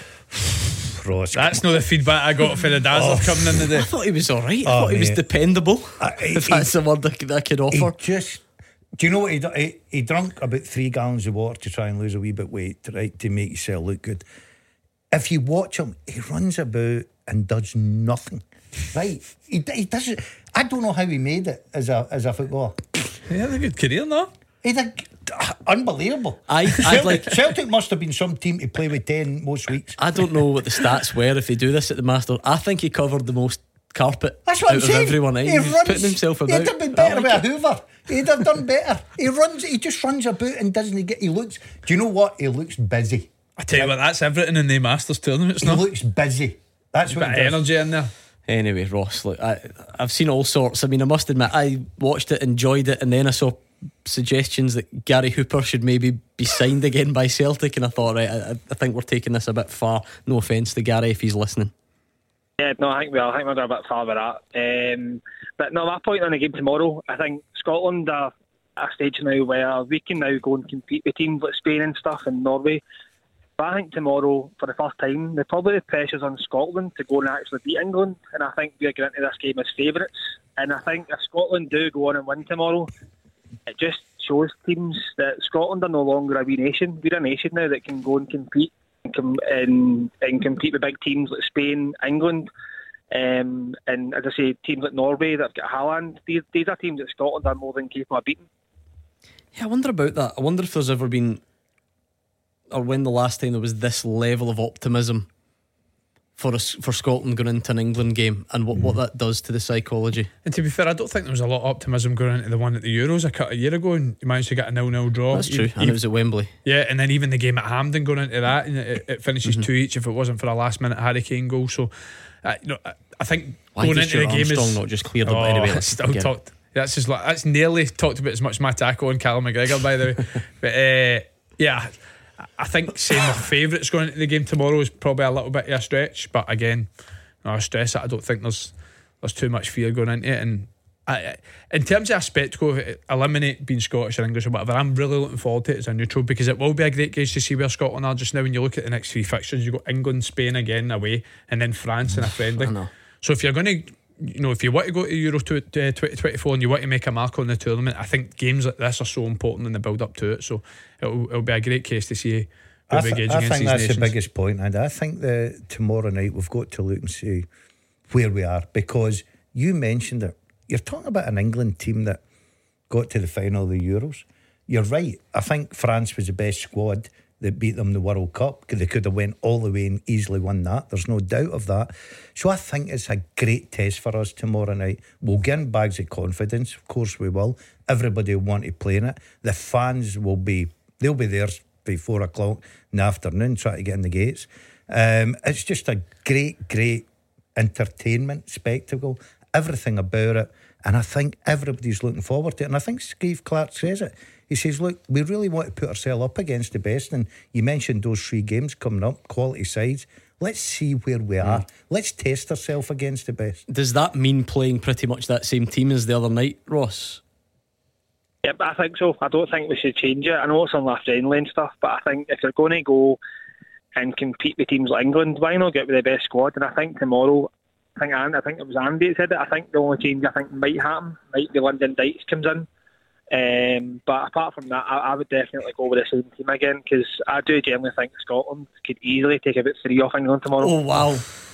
Ross. that's not the feedback I got for the Dazzler Oh. coming in I today. thought he was all right. I Oh, thought he was mate. dependable. Uh, he- if that's the word that I could He offer. just. Do you know what he done? He, he drunk about three gallons of water to try and lose a wee bit of weight, right, to make himself look good. If you watch him, he runs about and does nothing. Right? He, he doesn't. I don't know how he made it as a as a footballer. He had a good career, no? He's a, unbelievable. I- I'd Celtic, like- Celtic must have been some team to play with ten most weeks. I don't know what the stats were if they do this at the Masters. I think he covered the most carpet That's what out I'm of saying. everyone. Eh? He He was runs. putting himself about. He'd have been I better like with a it. Hoover. He'd have done better. He runs. He just runs about and doesn't get. He looks. Do you know what? He looks busy. I tell you what, that's everything in the Masters tournaments He now. looks busy. That's what Bit he of does. energy in there. Anyway, Ross, look, I, I've seen all sorts. I mean, I must admit, I watched it, enjoyed it, and then I saw suggestions that Gary Hooper should maybe be signed again by Celtic, and I thought, right, I, I think we're taking this a bit far. No offence to Gary if he's listening. Yeah, no, I think we are. I think we're going a bit far with that. Um, but no, my point on the game tomorrow, I think Scotland are at a stage now where we can now go and compete with teams like Spain and stuff and Norway. But I think tomorrow, for the first time, the probably the pressure's on Scotland to go and actually beat England. And I think we're going into this game as favourites. And I think if Scotland do go on and win tomorrow, it just shows teams that Scotland are no longer a wee nation. We're a nation now that can go and compete and, com- and, and compete with big teams like Spain, England, um, and as I say, teams like Norway that have got Haaland. These, these are teams that Scotland are more than capable of beating. Yeah, I wonder about that. I wonder if there's ever been, or when the last time there was this level of optimism for us, for Scotland going into an England game, and what, mm. what that does to the psychology. And to be fair, I don't think there was a lot of optimism going into the one at the Euros a couple of year ago, and you managed to get a nil-nil draw. That's true, you, and it was at Wembley. Yeah, and then even the game at Hampden going into that, and it, it finishes mm-hmm. two each if it wasn't for a last-minute Harry Kane goal. So, uh, you know, I, I think Why going into the game Armstrong is not just cleared up oh, anyway. It's still talked. That's just like that's nearly talked about as much as my tackle and Callum McGregor, by the way. But uh, yeah, I think saying the favourites going into the game tomorrow is probably a little bit of a stretch. But again, no, I stress it. I don't think there's there's too much fear going into it. And I, in terms of a spectacle, eliminate being Scottish or English or whatever, I'm really looking forward to it as a neutral, because it will be a great gauge to see where Scotland are just now. When you look at the next three fixtures, you've got England, Spain again away, and then France in a friendly. So if you're going to, you know, if you want to go to Euro twenty twenty-four and you want to make a mark on the tournament, I think games like this are so important in the build up to it. So it'll, it'll be a great case to see who I, we th- gauge I against think these that's nations. the biggest point, and I think that tomorrow night we've got to look and see where we are, because you mentioned it. You're talking about an England team that got to the final of the Euros. You're right. I think France was the best squad that beat them in the World Cup. They could have went all the way and easily won that. There's no doubt of that. So I think it's a great test for us tomorrow night. We'll get in bags of confidence. Of course we will. Everybody will want to play in it. The fans will be, they'll be there by four o'clock in the afternoon trying to get in the gates. Um, it's just a great, great entertainment spectacle. Everything about it. And I think everybody's looking forward to it. And I think Steve Clarke says it. He says, look, we really want to put ourselves up against the best. And you mentioned those three games coming up, quality sides. Let's see where we are. Mm. Let's test ourselves against the best. Does that mean playing pretty much that same team as the other night, Ross? Yep, I think so. I don't think we should change it. I know it's on friendly and stuff, but I think if you're going to go and compete with teams like England, why not get with the best squad? And I think tomorrow, I think I think it was Andy that said it, I think the only change I think might happen might be Lyndon Dykes comes in. Um, but apart from that, I, I would definitely go with the same team again, because I do generally think Scotland could easily take about three off England tomorrow. Oh wow.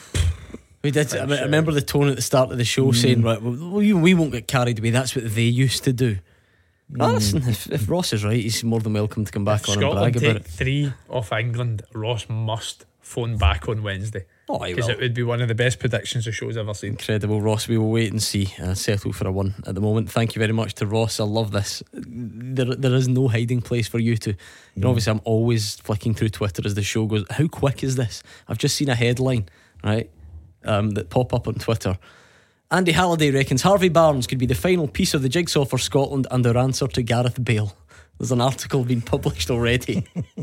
We did. I, I remember the tone at the start of the show mm. saying, right, we, we won't get carried away. That's what they used to do. Mm. Oh, listen, if, if Ross is right, he's more than welcome to come back if on Scotland and brag about take it. Three off England, Ross must phone back on Wednesday. Oh, because it would be one of the best predictions the show's ever seen. Incredible, Ross. We will wait and see. Uh, settle for a one at the moment. Thank you very much to Ross. I love this. There, there is no hiding place for you to. You mm. know, obviously, I'm always flicking through Twitter as the show goes. How quick is this? I've just seen a headline, right, um, that pop up on Twitter. Andy Halliday reckons Harvey Barnes could be the final piece of the jigsaw for Scotland and their answer to Gareth Bale. There's an article being published already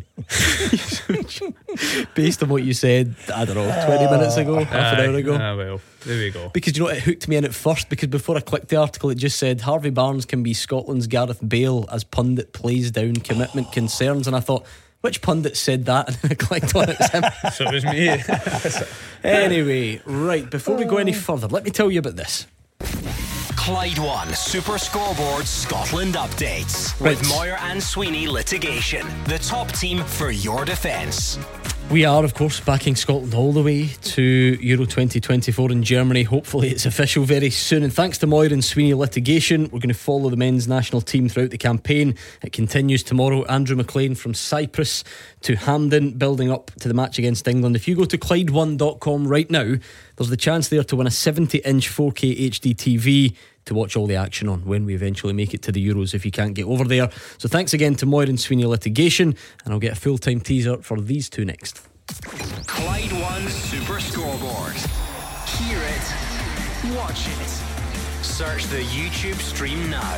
based on what you said, I don't know, twenty minutes ago, half an hour ago. Ah, well, there we go. Because you know, it hooked me in at first, because before I clicked the article, it just said Harvey Barnes can be Scotland's Gareth Bale as pundit plays down commitment concerns, and I thought, which pundit said that? And then I clicked on it, it was him. So it was me. Anyway, right, before we go any further, let me tell you about this. Clyde One Super Scoreboard Scotland updates right. with Moyer and Sweeney Litigation, the top team for your defence. We are, of course, backing Scotland all the way to Euro twenty twenty-four in Germany. Hopefully it's official very soon. And thanks to Moyer and Sweeney Litigation, we're going to follow the men's national team throughout the campaign. It continues tomorrow. Andrew McLean from Cyprus to Hampden, building up to the match against England. If you go to Clyde one dot com right now, there's the chance there to win a seventy inch four K H D T V to watch all the action on when we eventually make it to the Euros, if you can't get over there. So thanks again to Moyer and Sweeney Litigation, and I'll get a full-time teaser for these two next. Clyde One Super Scoreboard. Hear it, watch it. Search the YouTube stream now.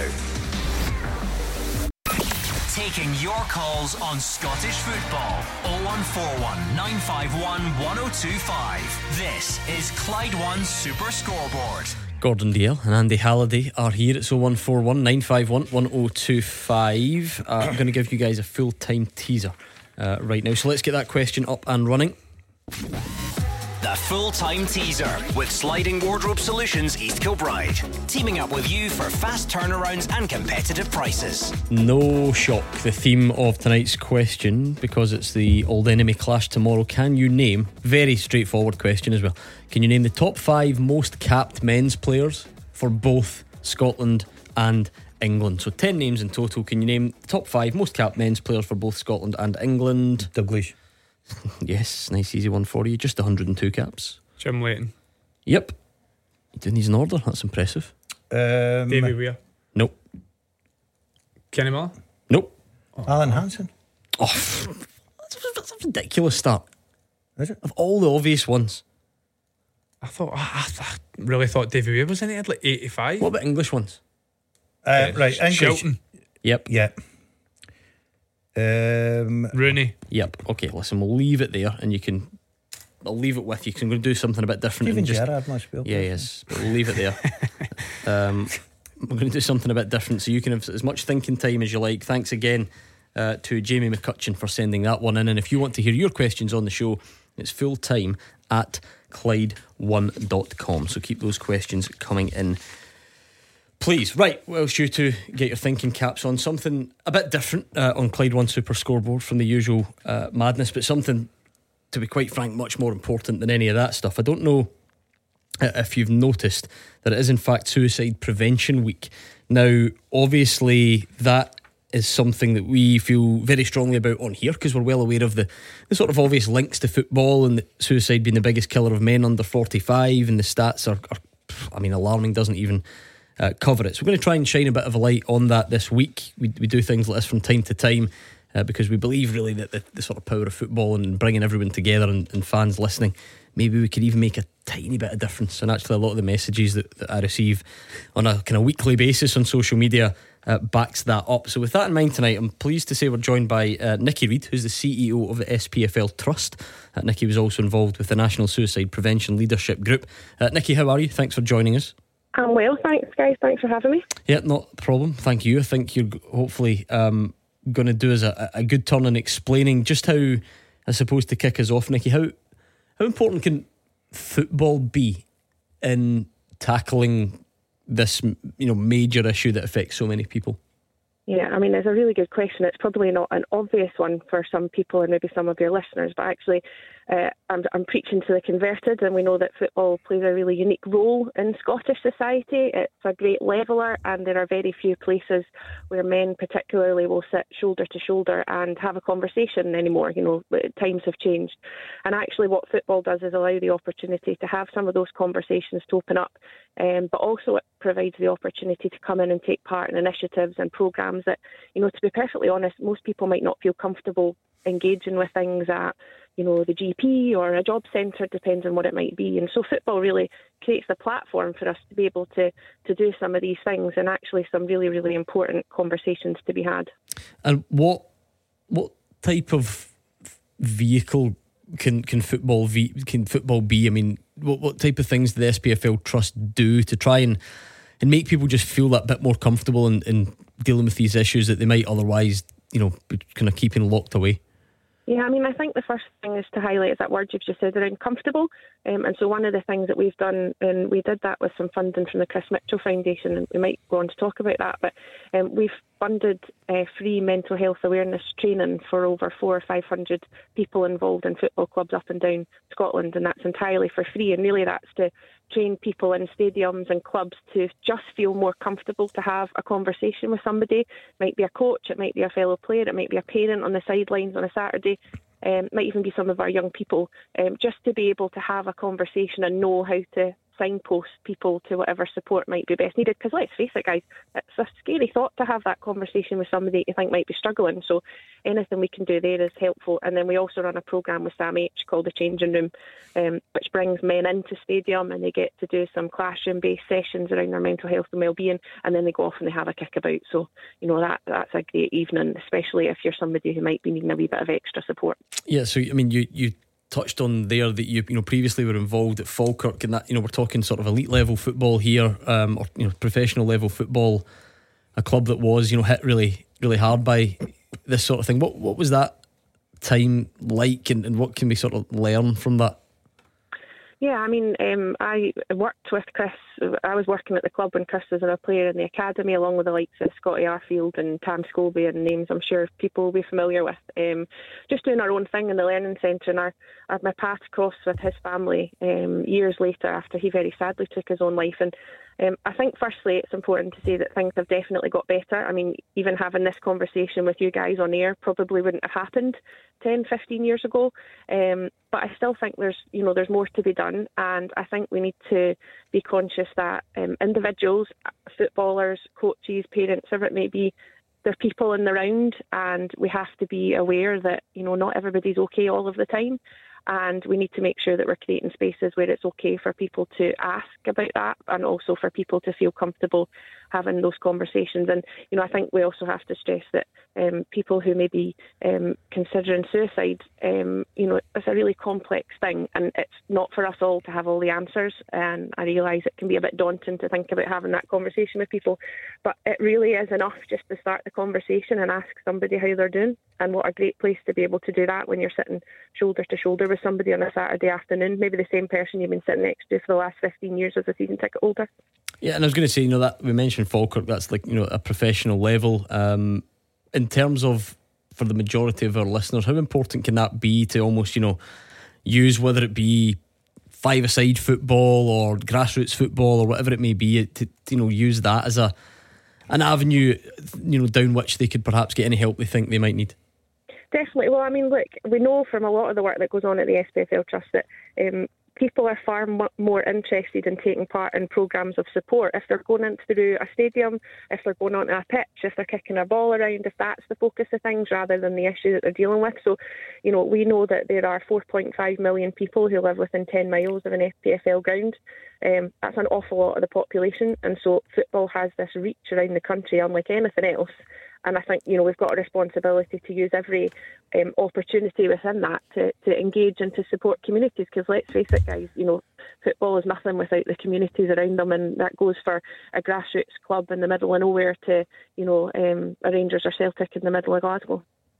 Taking your calls on Scottish football. oh one four one, nine five one, one oh two five. This is Clyde One Super Scoreboard. Gordon Dalziel and Andy Halliday are here. It's oh one four one, nine five one, one oh two five. uh, I'm going to give you guys a full-time teaser uh, right now, so let's get that question up and running. The full-time teaser with Sliding Wardrobe Solutions East Kilbride. Teaming up with you for fast turnarounds and competitive prices. No shock, the theme of tonight's question, because it's the old enemy clash tomorrow. Can you name, very straightforward question as well, can you name the top five most capped men's players for both Scotland and England? So ten names in total. Can you name the top five most capped men's players for both Scotland and England? Douglas. Yes, nice easy one for you. Just one hundred two caps. Jim Leighton. Yep. You doing these in order? That's impressive. Um, Davy Weir. Nope. Kenny Miller. Nope. Alan Hansen. Oh, that's, that's a ridiculous start. Is it? Of all the obvious ones. I thought I, I really thought Davy Weir was in it at like eighty-five. What about English ones? Uh, right, English. Shelton. Yep. Yeah. Um, Rooney. Yep. Okay, listen, we'll leave it there and you can I'll leave it with you because I'm going to do something a bit different. Steven and just, Gerrard must be. Yeah, yes. But we'll leave it there. um, we're going to do something a bit different so you can have as much thinking time as you like. Thanks again uh, to Jamie McCutcheon for sending that one in. And if you want to hear your questions on the show, it's full time at Clyde one dot com. So keep those questions coming in, please. Right, whilst you two get your thinking caps on, something a bit different uh, on Clyde One Super Scoreboard from the usual uh, madness, but something, to be quite frank, much more important than any of that stuff. I don't know if you've noticed that it is in fact Suicide Prevention Week. Now, obviously, that is something that we feel very strongly about on here because we're well aware of the, the sort of obvious links to football and the suicide being the biggest killer of men under forty-five, and the stats are, are I mean, alarming, doesn't even Uh, cover it. So we're going to try and shine a bit of a light on that this week. We, we do things like this from time to time uh, because we believe really that the, the sort of power of football and bringing everyone together and, and fans listening, maybe we could even make a tiny bit of difference. And actually a lot of the messages that, that I receive on a kind of weekly basis on social media uh, backs that up. So with that in mind tonight, I'm pleased to say we're joined by uh, Nicky Reid, who's the C E O of the S P F L Trust. uh, Nicky was also involved with the National Suicide Prevention Leadership Group. uh, Nicky, how are you? Thanks for joining us. I'm well, thanks guys, thanks for having me. Yeah, not a problem, thank you. I think you're hopefully um, going to do us a, a good turn in explaining just how, I suppose, to kick us off, Nicky, how how important can football be in tackling this, you know, major issue that affects so many people? Yeah, I mean, it's a really good question. It's probably not an obvious one for some people and maybe some of your listeners, but actually uh, I'm, I'm preaching to the converted, and we know that football plays a really unique role in Scottish society. It's a great leveller, and there are very few places where men particularly will sit shoulder to shoulder and have a conversation anymore. You know, times have changed. And actually what football does is allow the opportunity to have some of those conversations to open up, um, but also it provides the opportunity to come in and take part in initiatives and programmes that, you know, to be perfectly honest, most people might not feel comfortable engaging with things at, you know, the G P or a job centre, depends on what it might be. And so football really creates the platform for us to be able to, to do some of these things, and actually some really, really important conversations to be had. And what what type of vehicle can can football be, can football be? I mean, what what type of things do the S P F L Trust do to try and and make people just feel that bit more comfortable in, in dealing with these issues that they might otherwise, you know, be kind of keeping locked away? Yeah, I mean, I think the first thing is to highlight is that word you've just said around comfortable. Um, and so one of the things that we've done, and we did that with some funding from the Chris Mitchell Foundation, and we might go on to talk about that, but um, we've funded uh, free mental health awareness training for over four or five hundred people involved in football clubs up and down Scotland, and that's entirely for free. And really that's to train people in stadiums and clubs to just feel more comfortable to have a conversation with somebody. It might be a coach, it might be a fellow player, it might be a parent on the sidelines on a Saturday, um, might even be some of our young people, um, just to be able to have a conversation and know how to signpost people to whatever support might be best needed. Because let's face it, guys, it's a scary thought to have that conversation with somebody you think might be struggling. So anything we can do there is helpful. And then we also run a programme with Sam H called The Changing Room, um, which brings men into stadium, and they get to do some classroom-based sessions around their mental health and well-being, and then they go off and they have a kickabout. So, you know, that that's a great evening, especially if you're somebody who might be needing a wee bit of extra support. Yeah, so I mean, you you touched on there that you you know previously were involved at Falkirk, and that, you know, we're talking sort of elite level football here, um, or, you know, professional level football, a club that was, you know, hit really really hard by this sort of thing. What what was that time like, and, and what can we sort of learn from that? Yeah, I mean, um, I worked with Chris. I was working at the club when Chris was a player in the academy, along with the likes of Scotty Arfield and Tam Scobie, and names I'm sure people will be familiar with. Um, just doing our own thing in the learning centre, and our, our, my path crossed with his family um, years later after he very sadly took his own life. And Um, I think firstly it's important to say that things have definitely got better. I mean, even having this conversation with you guys on air probably wouldn't have happened ten, fifteen years ago. Um, but I still think there's, you know, there's more to be done, and I think we need to be conscious that um, individuals, footballers, coaches, parents, whoever it may be, they're people in the round, and we have to be aware that, you know, not everybody's okay all of the time. And we need to make sure that we're creating spaces where it's okay for people to ask about that, and also for people to feel comfortable having those conversations. And, you know, I think we also have to stress that um, people who may be um, considering suicide, um, you know, it's a really complex thing, and it's not for us all to have all the answers. And I realise it can be a bit daunting to think about having that conversation with people, but it really is enough just to start the conversation and ask somebody how they're doing. And what a great place to be able to do that when you're sitting shoulder to shoulder with somebody on a Saturday afternoon, maybe the same person you've been sitting next to for the last fifteen years as a season ticket holder. Yeah, and I was going to say, you know, that we mentioned Falkirk, that's like, you know, a professional level. Um, in terms of, for the majority of our listeners, how important can that be to almost, you know, use, whether it be five-a-side football or grassroots football or whatever it may be, to, you know, use that as a an avenue, you know, down which they could perhaps get any help they think they might need? Definitely. Well, I mean, look, we know from a lot of the work that goes on at the S P F L Trust that um, people are far m- more interested in taking part in programmes of support. If they're going into through a stadium, if they're going onto a pitch, if they're kicking a ball around, if that's the focus of things rather than the issue that they're dealing with. So, you know, we know that there are four point five million people who live within ten miles of an S P F L ground. Um, that's an awful lot of the population, and so football has this reach around the country unlike anything else. And I think, you know, we've got a responsibility to use every um, opportunity within that to, to engage and to support communities, because let's face it, guys, you know, football is nothing without the communities around them, and that goes for a grassroots club in the middle of nowhere to, you know, um, a Rangers or Celtic in the middle of Glasgow.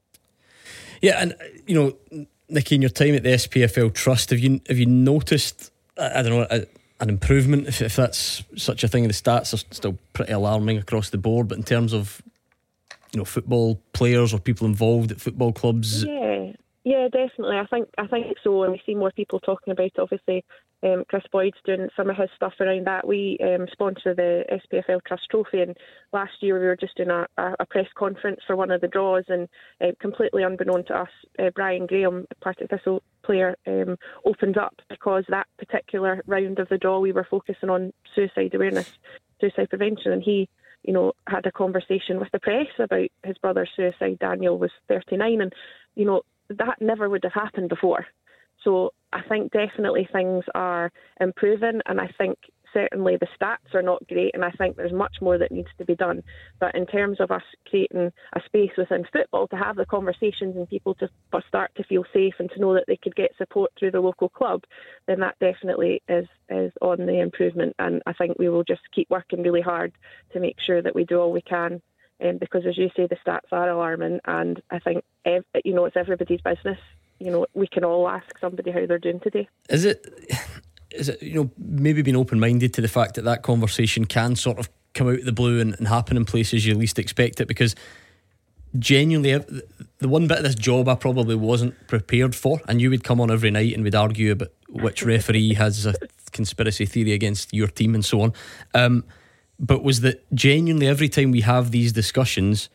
Yeah, and, you know, Nikki, in your time at the S P F L Trust, have you have you noticed, I don't know, a, an improvement, if, if that's such a thing? The stats are still pretty alarming across the board, but in terms of, you know, football players or people involved at football clubs? Yeah, yeah, definitely. I think I think so, and we see more people talking about it. Obviously, um, Chris Boyd's doing some of his stuff around that. We um, sponsor the S P F L Trust Trophy, and last year we were just doing a, a press conference for one of the draws, and uh, completely unbeknown to us, uh, Brian Graham, a Partick Thistle player, um, opened up because that particular round of the draw we were focusing on suicide awareness, suicide prevention, and he, you know, had a conversation with the press about his brother's suicide. Daniel was thirty-nine, and, you know, that never would have happened before. So I think definitely things are improving, and I think certainly the stats are not great, and I think there's much more that needs to be done. But in terms of us creating a space within football to have the conversations and people to start to feel safe and to know that they could get support through the local club, then that definitely is, is on the improvement. And I think we will just keep working really hard to make sure that we do all we can, um, because as you say, the stats are alarming, and I think, ev- you know, it's everybody's business. You know, we can all ask somebody how they're doing today. Is it... Is it, you know, maybe being open-minded to the fact that that conversation can sort of come out of the blue and, and happen in places you least expect it? Because genuinely, the one bit of this job I probably wasn't prepared for, and you would come on every night and we'd argue about which referee has a conspiracy theory against your team and so on, um, but was that genuinely every time we have these discussions,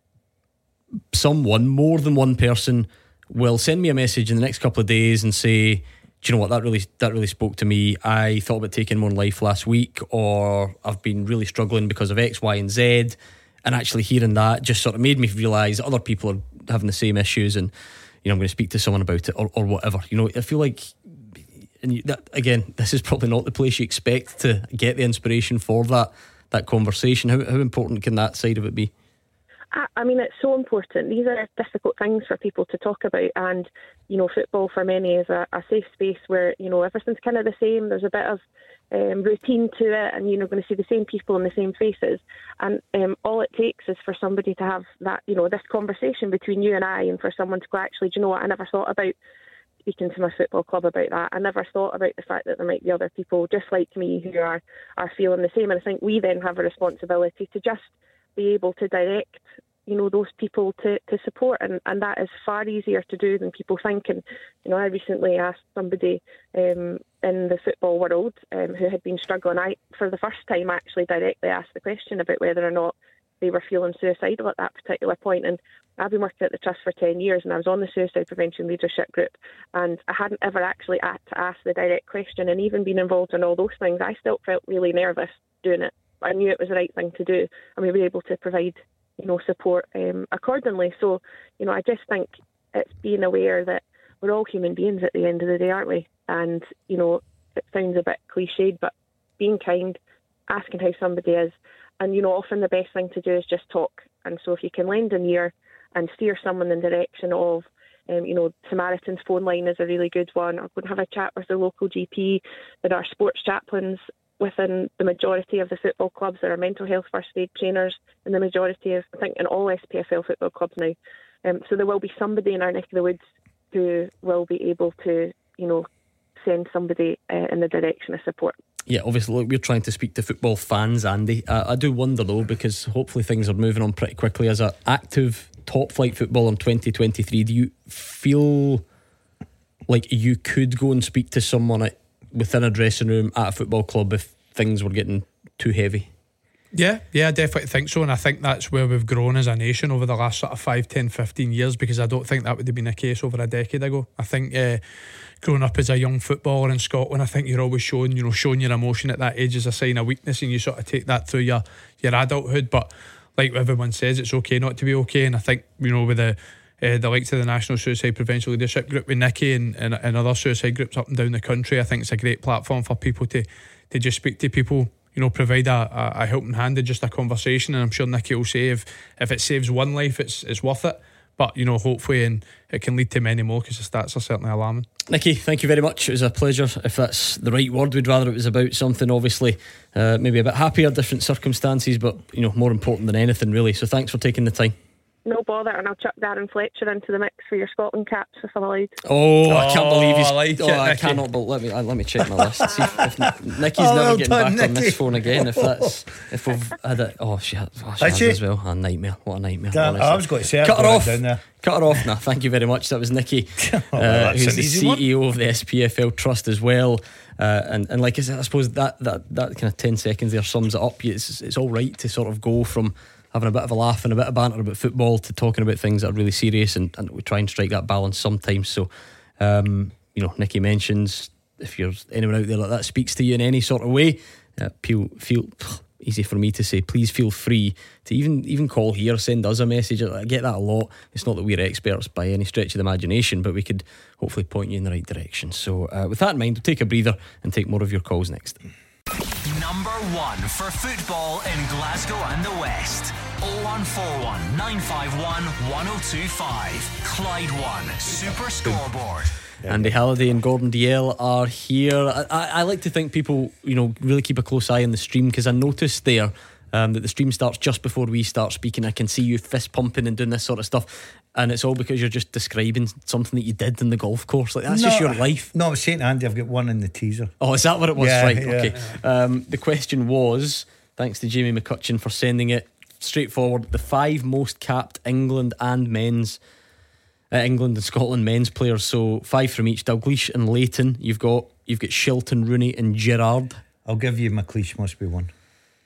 someone, more than one person, will send me a message in the next couple of days and say, do you know what, that really that really spoke to me. I thought about taking my own life last week, or I've been really struggling because of X, Y and Z, and actually hearing that just sort of made me realise other people are having the same issues, and, you know, I'm going to speak to someone about it, or, or whatever. You know, I feel like, and you, that, again, this is probably not the place you expect to get the inspiration for that that conversation. How, how important can that side of it be? I mean, it's so important. These are difficult things for people to talk about, and, you know, football for many is a, a safe space where, you know, everything's kind of the same. There's a bit of um, routine to it, and you're going to see the same people and the same faces, and um, all it takes is for somebody to have that, you know, this conversation between you and I, and for someone to go, actually, do you know what, I never thought about speaking to my football club about that. I never thought about the fact that there might be other people just like me who are, are feeling the same. And I think we then have a responsibility to just be able to direct, you know, those people to, to support. And, and that is far easier to do than people think. And, you know, I recently asked somebody um, in the football world um, who had been struggling. I, for the first time, actually directly asked the question about whether or not they were feeling suicidal at that particular point. And I've been working at the Trust for ten years, and I was on the Suicide Prevention Leadership Group, and I hadn't ever actually had to ask the direct question. And even being involved in all those things, I still felt really nervous doing it. But I knew it was the right thing to do, and we were able to provide, you know, support um, accordingly. So, you know, I just think it's being aware that we're all human beings at the end of the day, aren't we? And, you know, it sounds a bit cliched, but being kind, asking how somebody is, and, you know, often the best thing to do is just talk. And so if you can lend an ear and steer someone in the direction of, um, you know, Samaritan's phone line is a really good one, or go and have a chat with the local G P. There are sports chaplains within the majority of the football clubs. There are mental health first aid trainers in the majority of, I think, in all S P F L football clubs now. Um, so there will be somebody in our neck of the woods who will be able to, you know, send somebody uh, in the direction of support. Yeah, obviously, look, we're trying to speak to football fans, Andy. Uh, I do wonder, though, because hopefully things are moving on pretty quickly. As an active top-flight footballer in twenty twenty-three, do you feel like you could go and speak to someone at, within a dressing room at a football club if things were getting too heavy? Yeah, yeah, I definitely think so. And I think that's where we've grown as a nation over the last sort of five, ten, fifteen years, because I don't think that would have been the case over a decade ago. I think uh, growing up as a young footballer in Scotland, I think you're always showing, you know, showing your emotion at that age is a sign of weakness, and you sort of take that through your, your adulthood. But like everyone says, it's okay not to be okay. And I think, you know, with the uh, the likes of the National Suicide Prevention Leadership Group with Nicky and, and, and other suicide groups up and down the country, I think it's a great platform for people to, to just speak to people, you know, provide a, a, a helping hand and just a conversation. And I'm sure Nicky will say if, if it saves one life, it's it's worth it. But, you know, hopefully and it can lead to many more, because the stats are certainly alarming. Nicky, thank you very much. It was a pleasure. If that's the right word, we'd rather it was about something obviously uh, maybe a bit happier, different circumstances, but, you know, more important than anything really. So thanks for taking the time. No bother, and I'll chuck Darren Fletcher into the mix for your Scotland caps if I'm allowed. Oh, I can't Oh, believe he's. I like oh, it, I Nicky. cannot. But let me uh, let me check my list. See if, if Nicky's Oh, never well getting done, back on Nicky. this phone again. If that's if we've had it. Oh, she has, oh, she Has has she? as well. A nightmare. What a nightmare. Damn, honestly. I was going to say I've cut her got it off. down there. Cut her off. Now, thank you very much. That was Nicky, Oh, well, uh, that's who's an the easy one. C E O of the S P F L Trust as well. Uh, and and like I said, I suppose that that that kind of ten seconds there sums it up. It's it's all right to sort of go from having a bit of a laugh and a bit of banter about football to talking about things that are really serious, and, and we try and strike that balance sometimes. So um, you know, Nicky mentions if you're anyone out there like that speaks to you in any sort of way, uh, feel, feel easy for me to say, please feel free to even even call here, send us a message. I get that a lot. It's not that we're experts by any stretch of the imagination, but we could hopefully point you in the right direction. So uh, with that in mind, we'll take a breather and take more of your calls next. Number one for football in Glasgow and the West. oh one four one, nine five one, one oh two five. Clyde One Super Scoreboard. Andy Halliday and Gordon Dalziel are here. I, I, I like to think people, you know, really keep a close eye on the stream, because I noticed there um, that the stream starts just before we start speaking. I can see you fist pumping and doing this sort of stuff, and it's all because you're just describing something that you did in the golf course. Like that's No, just your life. No, I was saying to Andy, I've got one in the teaser. Oh, is that what it was? Yeah, Right, yeah. okay. Um, the question was, thanks to Jamie McCutcheon for sending it, straightforward, the five most capped England and men's uh, England and Scotland men's players. So five from each. Dalglish and Leighton. You've got you've got Shilton, Rooney and Gerrard. I'll give you McLeish, must be one.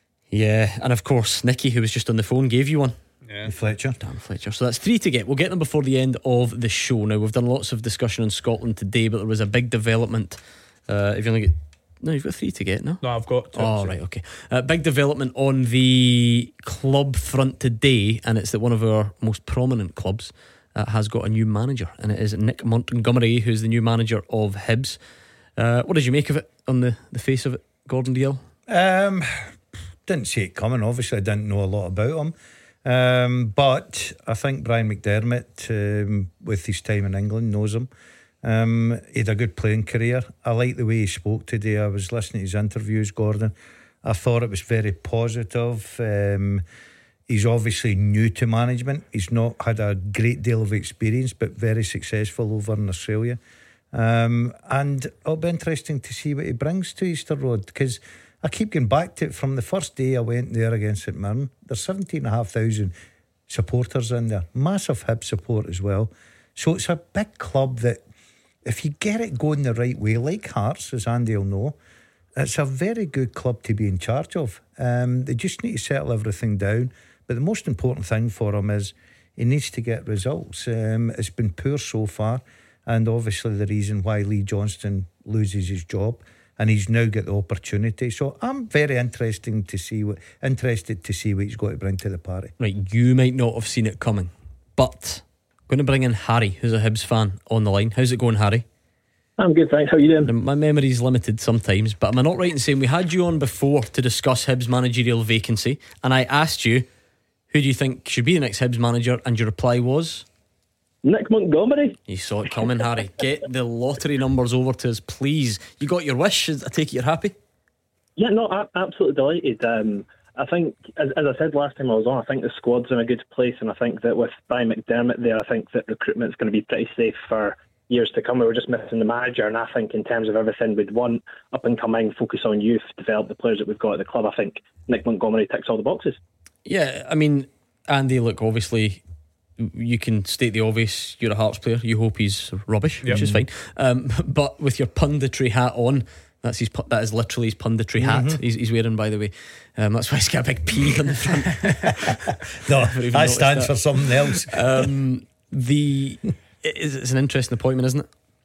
Yeah, and of course Nicky, who was just on the phone, gave you one. Yeah. Fletcher. Dan Fletcher. So that's three to get. We'll get them before the end of the show. Now, we've done lots of discussion on Scotland today, but there was a big development. Uh, if you only get no, you've got three to get. No, No, I've got two. Oh, right, okay. Uh, big development on the club front today, and it's that one of our most prominent clubs uh, has got a new manager, and it is Nick Montgomery, who's the new manager of Hibs. Uh, what did you make of it on the, the face of it, Gordon Dalziel? Um, didn't see it coming. Obviously, I didn't know a lot about him. Um, but I think Brian McDermott, um, with his time in England, knows him. Um, he had a good playing career. I like the way he spoke today. I was listening to his interviews, Gordon. I thought it was very positive. Um, he's obviously new to management. He's not had a great deal of experience, but very successful over in Australia. Um, and it'll be interesting to see what he brings to Easter Road, because I keep going back to it from the first day I went there against St Mirren. There's seventeen and a half thousand supporters in there, massive Hib support as well. So it's a big club that, if you get it going the right way, like Hearts, as Andy will know, it's a very good club to be in charge of. Um, they just need to settle everything down. But the most important thing for him is he needs to get results. Um, it's been poor so far, and obviously the reason why Lee Johnston loses his job, and he's now got the opportunity. So I'm very interesting to see what interested to see what he's got to bring to the party. Right, you might not have seen it coming, but I'm going to bring in Harry, who's a Hibs fan, on the line. How's it going, Harry? I'm good, thanks. How are you doing? My memory's limited sometimes, but am I not right in saying we had you on before to discuss Hibs managerial vacancy, and I asked you, who do you think should be the next Hibs manager, and your reply was? Nick Montgomery. You saw it coming, Harry. Get the lottery numbers over to us, please. You got your wish. I take it you're happy? Yeah, no, I'm absolutely delighted. Um, I think, as, as I said last time I was on, I think the squad's in a good place, and I think that with Brian McDermott there, I think that recruitment's going to be pretty safe for years to come. We were just missing the manager, and I think in terms of everything we'd want, up and coming, focus on youth, develop the players that we've got at the club, I think Nick Montgomery ticks all the boxes. Yeah, I mean, Andy, look, obviously you can state the obvious. You're a Hearts player. You hope he's rubbish, yep. which is fine. Um, but with your punditry hat on, that's his. That is literally his punditry hat. Mm-hmm. He's, he's wearing, by the way. Um, that's why he's got a big P on the front. No, that stands that. for something else. Um, the it's, it's an interesting appointment, isn't it?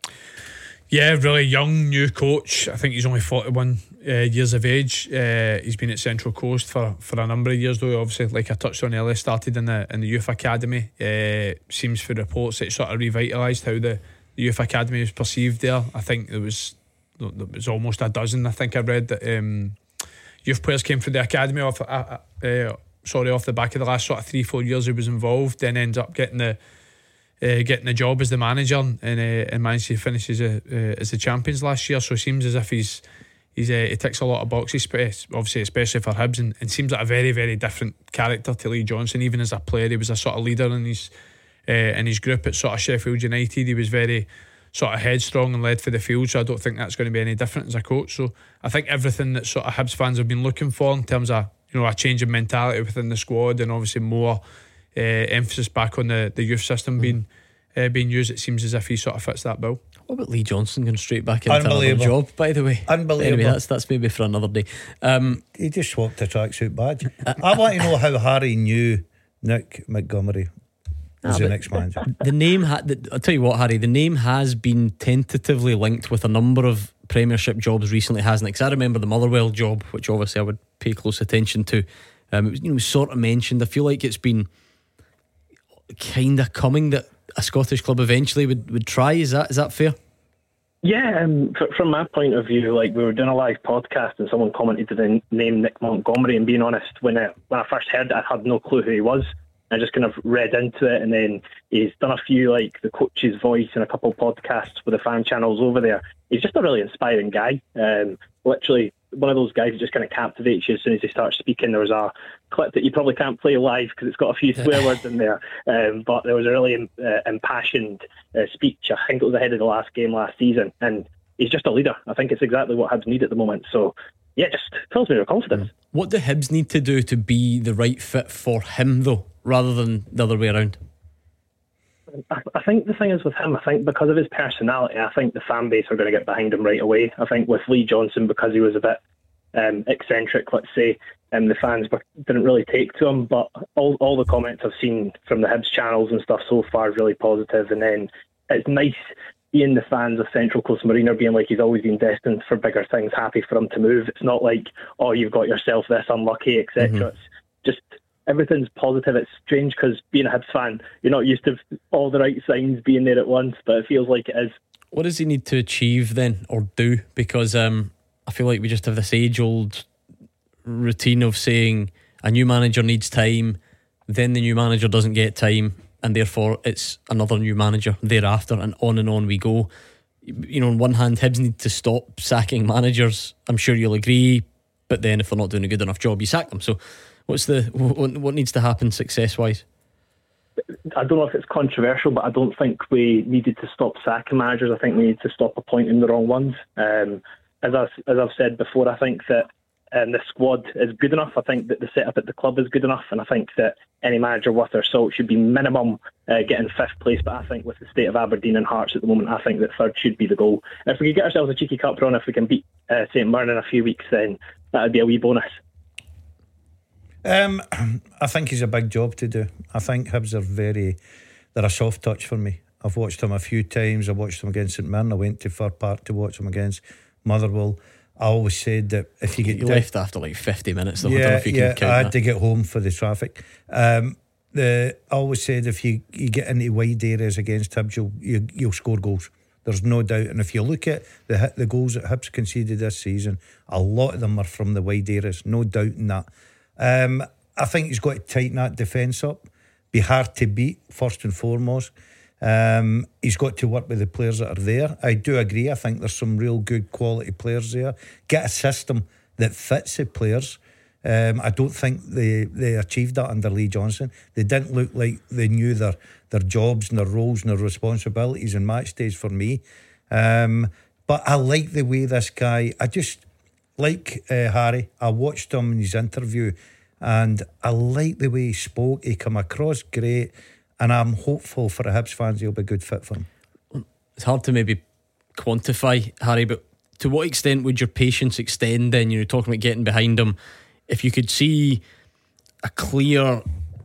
Yeah, really young, new coach. I think he's only forty-one uh, years of age. Uh, he's been at Central Coast for, for a number of years, though. Obviously, like I touched on earlier, started in the in the youth academy. Uh, seems for reports it sort of revitalised how the, the youth academy was perceived there. I think there was there was almost a dozen. I think I read that um, youth players came through the academy off. Uh, uh, sorry, off the back of the last sort of three four years he was involved. Then ends up getting the. Uh, getting the job as the manager, and uh, and managed to finish as a, uh, as the champions last year. So it seems as if he's he's uh, he ticks a lot of boxes, obviously especially for Hibs, and, and seems like a very very different character to Lee Johnson. Even as a player, he was a sort of leader in his uh, in his group at sort of Sheffield United. He was very sort of headstrong and led for the field. So I don't think that's going to be any different as a coach. So I think everything that sort of Hibs fans have been looking for in terms of, you know, a change of mentality within the squad, and obviously more uh, emphasis back on the, the youth system mm. being uh, being used, it seems as if he sort of fits that bill. What about Lee Johnson going straight back into another job, by the way? Unbelievable. Anyway, that's, that's maybe for another day. Um, he just swapped the tracksuit badge. I want to know how Harry knew Nick Montgomery was ah, the next manager. The name, ha- the, I'll tell you what, Harry, the name has been tentatively linked with a number of Premiership jobs recently, hasn't it? Because I remember the Motherwell job, which obviously I would pay close attention to. Um, it was, you know, sort of mentioned. I feel like it's been kind of coming that a Scottish club eventually would, would try. Is that is that fair? Yeah, um, from my point of view, like, we were doing a live podcast and someone commented to the name Nick Montgomery, and being honest, when I, when I first heard it, I had no clue who he was. I just kind of read into it, and then he's done a few, like the Coach's Voice and a couple of podcasts with the fan channels over there. He's just a really inspiring guy. Um, literally one of those guys that just kind of captivates you as soon as he starts speaking. There was a clip that you probably can't play live because it's got a few swear words in there, um, but there was a really uh, impassioned uh, speech. I think it was ahead of the last game last season, and he's just a leader. I think it's exactly what Hibs need at the moment. So yeah, just fills me with confidence. What do Hibs need to do to be the right fit for him, though, rather than the other way around? I, I think the thing is with him, I think because of his personality, I think the fan base are going to get behind him right away. I think with Lee Johnson, because he was a bit um, eccentric, let's say, and the fans were, didn't really take to him, but all, all the comments I've seen from the Hibs channels and stuff so far is really positive. And then it's nice seeing the fans of Central Coast Marine being like he's always been destined for bigger things, happy for him to move. It's not like, oh, you've got yourself this unlucky, et cetera. Mm-hmm. It's just everything's positive. It's strange because being a Hibs fan, you're not used to all the right signs being there at once, but it feels like it is. What does he need to achieve then, or do? Because um, I feel like we just have this age-old routine of saying a new manager needs time, then the new manager doesn't get time, and therefore it's another new manager thereafter, and on and on we go. You know, on one hand, Hibs need to stop sacking managers. I'm sure you'll agree, but then if they're not doing a good enough job, you sack them. So what's the what, what needs to happen success wise? I don't know if it's controversial, but I don't think we needed to stop sacking managers. I think we need to stop appointing the wrong ones. Um, as, I, as I've said before, I think that um, the squad is good enough. I think that the setup at the club is good enough, and I think that any manager worth their salt should be minimum uh, getting fifth place. But I think with the state of Aberdeen and Hearts at the moment, I think that third should be the goal. If we could get ourselves a cheeky cup run, if we can beat uh, St Mirren in a few weeks, then that would be a wee bonus. Um, I think he's a big job to do. I think Hibs are very, they're a soft touch for me. I've watched them a few times. I watched them against St Mirren. I went to Fir Park to watch them against Motherwell. I always said that if you get you left after like fifty minutes, though. yeah, I don't know if you yeah, can count I had that. to get home for the traffic. Um, the I always said if you, you get into wide areas against Hibs, you'll you, you'll score goals. There's no doubt. And if you look at the the goals that Hibs conceded this season, a lot of them are from the wide areas. No doubt in that. Um, I think he's got to tighten that defence up. Be hard to beat first and foremost. Um, he's got to work with the players that are there. I do agree. I think there's some real good quality players there. Get a system that fits the players. Um, I don't think they, they achieved that under Lee Johnson. They didn't look like they knew their, their jobs and their roles and their responsibilities in match days for me. Um, but I like the way this guy, I just like uh, Harry. I watched him in his interview and I like the way he spoke. He came across great. And I'm hopeful for the Hibs fans he'll be a good fit for them. It's hard to maybe quantify, Harry, but to what extent would your patience extend then? You're talking about getting behind him. If you could see a clear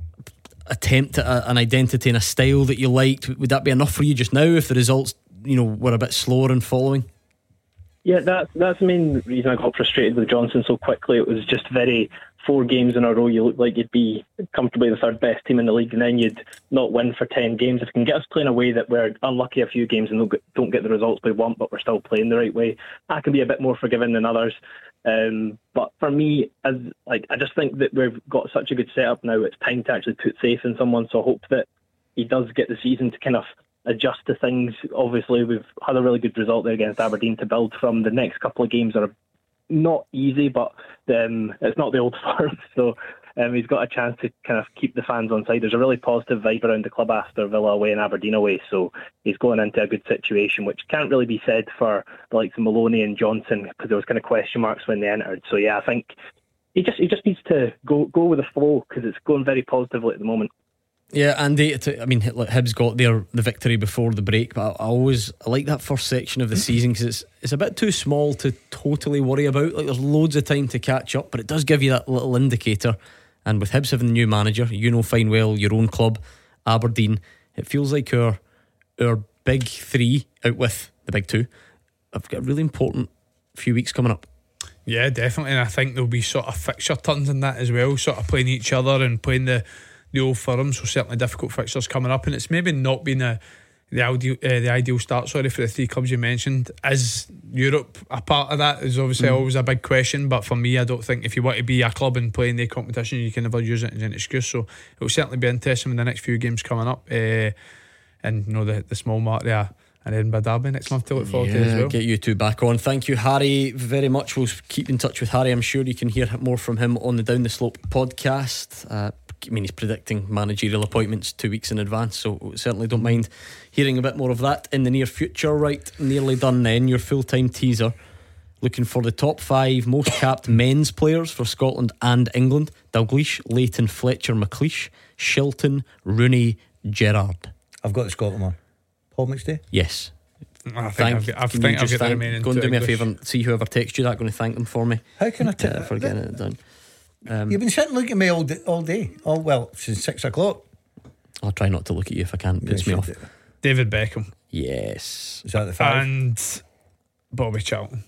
attempt at a, an identity and a style that you liked, would that be enough for you just now if the results, you know, were a bit slower in following? Yeah, that's that's the main reason I got frustrated with Johnson so quickly. It was just very four games in a row. You look like you'd be comfortably the third best team in the league, and then you'd not win for ten games. If you can get us playing a way that we're unlucky a few games and don't get, don't get the results we want, but we're still playing the right way, I can be a bit more forgiving than others. Um, but for me, as like I just think that we've got such a good setup now. It's time to actually put faith in someone. So I hope that he does get the season to kind of adjust to things. Obviously, we've had a really good result there against Aberdeen to build from. The next couple of games are not easy, but um, it's not the old firm, so um, he's got a chance to kind of keep the fans on side. There's a really positive vibe around the club after Villa away and Aberdeen away, so he's going into a good situation, which can't really be said for the likes of Maloney and Johnson, because there was kind of question marks when they entered. So yeah, I think he just he just needs to go go with the flow, because it's going very positively at the moment. Yeah, Andy, I mean, Hibs got their the victory before the break, but I always I like that first section of the season because it's it's a bit too small to totally worry about. Like, there's loads of time to catch up, but it does give you that little indicator. And with Hibs having a new manager, you know fine well, your own club, Aberdeen, it feels like our our big three out with the big two have got a really important few weeks coming up. Yeah, definitely, and I think there'll be sort of fixture turns in that as well, sort of playing each other and playing the the old firm, so certainly difficult fixtures coming up, and it's maybe not been a the ideal uh, the ideal start sorry for the three clubs you mentioned. Is Europe a part of that? Is obviously mm. always a big question, but for me, I don't think if you want to be a club and play in the competition, you can never use it as an excuse. So it will certainly be interesting in the next few games coming up, uh, and you know the, the small mark there and Edinburgh Derby next month to look forward yeah, to as well. Get you two back on. Thank you, Harry, very much. We'll keep in touch with Harry. I'm sure you can hear more from him on the Down the Slope podcast. uh, I mean, he's predicting managerial appointments two weeks in advance, so certainly don't mind hearing a bit more of that in the near future. Right, nearly done then. Your full-time teaser, looking for the top five most capped men's players for Scotland and England: Dalglish, Leighton, Fletcher, McLeish, Shilton, Rooney, Gerrard. I've got the Scotland one. Paul McStay? Yes. I think I've, I've, think I've got the remaining. Go and do me English. a favour, see whoever texts you that, going to thank them for me. How can I tell uh, for getting it done? Um, You've been sitting looking at me all day, all day. Oh well, since six o'clock. I'll try not to look at you if I can. It puts Yeah, me off. do. David Beckham. Yes. Is that the five? And Bobby Charlton.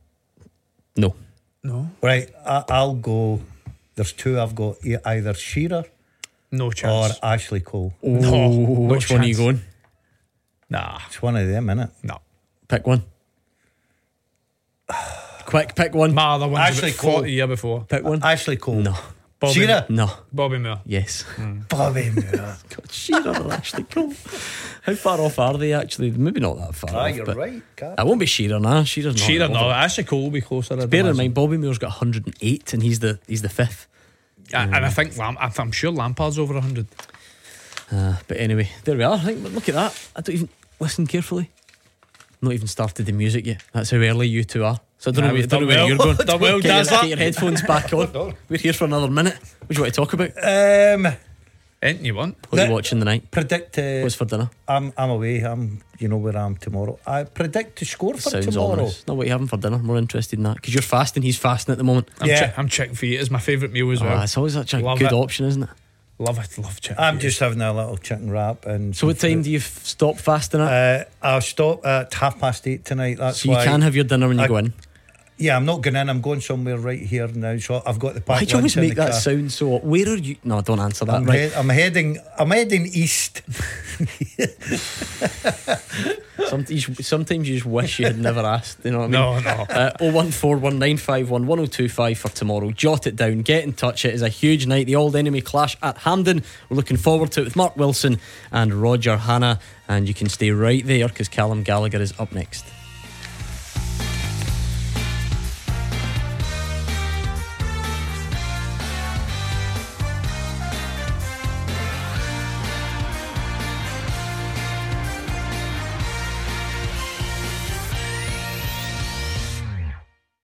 No. No. Right, I, I'll go. There's two I've got, either Shearer No chance. or Ashley Cole. Oh, No, no which one are you chance. going? Nah. It's one of them, innit? No. Pick one. Quick, pick one. My other one's Actually, about Cole. forty year before. Pick one. Ashley Cole. No. Bobby, Shearer. No. Bobby Moore. Yes. Bobby Moore. God, Shearer or Ashley Cole. How far off are they actually? Maybe not that far Ah, off, you're but right, Cap. I won't be Shearer now. Shearer's not. Shearer, involved. no. Ashley Cole will be closer. I'd Bear in imagine. mind, Bobby Moore's got one hundred eight and he's the he's the fifth. And and I think Lam- I'm sure Lampard's over one hundred. Uh, but anyway, there we are. I think, look at that. I don't even listen carefully. Not even started the music yet. That's how early you two are. So I don't Nah, know, where, we've don't know done where well. you're going. Done well, Get your- Dazzler. get your headphones back on. We're here for another minute. What do you want to talk about? Um, Anything you want? What are you watching tonight? Predict. Uh, What's for dinner? I'm I'm away. I'm you know where I am tomorrow. I predict to score for Sounds tomorrow. ominous. Not what you having for dinner. More interested in that because you're fasting. He's fasting at the moment. I'm, Yeah. chi- I'm chicken fajita. It's my favourite meal as well. Oh, it's always such a Love good it. option, isn't it? Love it. Love chicken. I'm fajita. just having a little chicken wrap and. So what time do you f- stop fasting at? Uh, I'll stop at half past eight tonight. That's so you why. can have your dinner when you I- go in. Yeah, I'm not going in. I'm going somewhere right here now. So I've got the packed Why do you always lunch in make the that car. sound so? Where are you? No, don't answer that. I'm, right. he- I'm heading. I'm heading east. Sometimes, sometimes you just wish you had never asked. You know what I No, mean? no. Uh, oh one four one nine five one one oh two five for tomorrow. Jot it down. Get in touch. It is a huge night. The Old Enemy clash at Hampden. We're looking forward to it with Mark Wilson and Roger Hanna. And you can stay right there because Callum Gallagher is up next.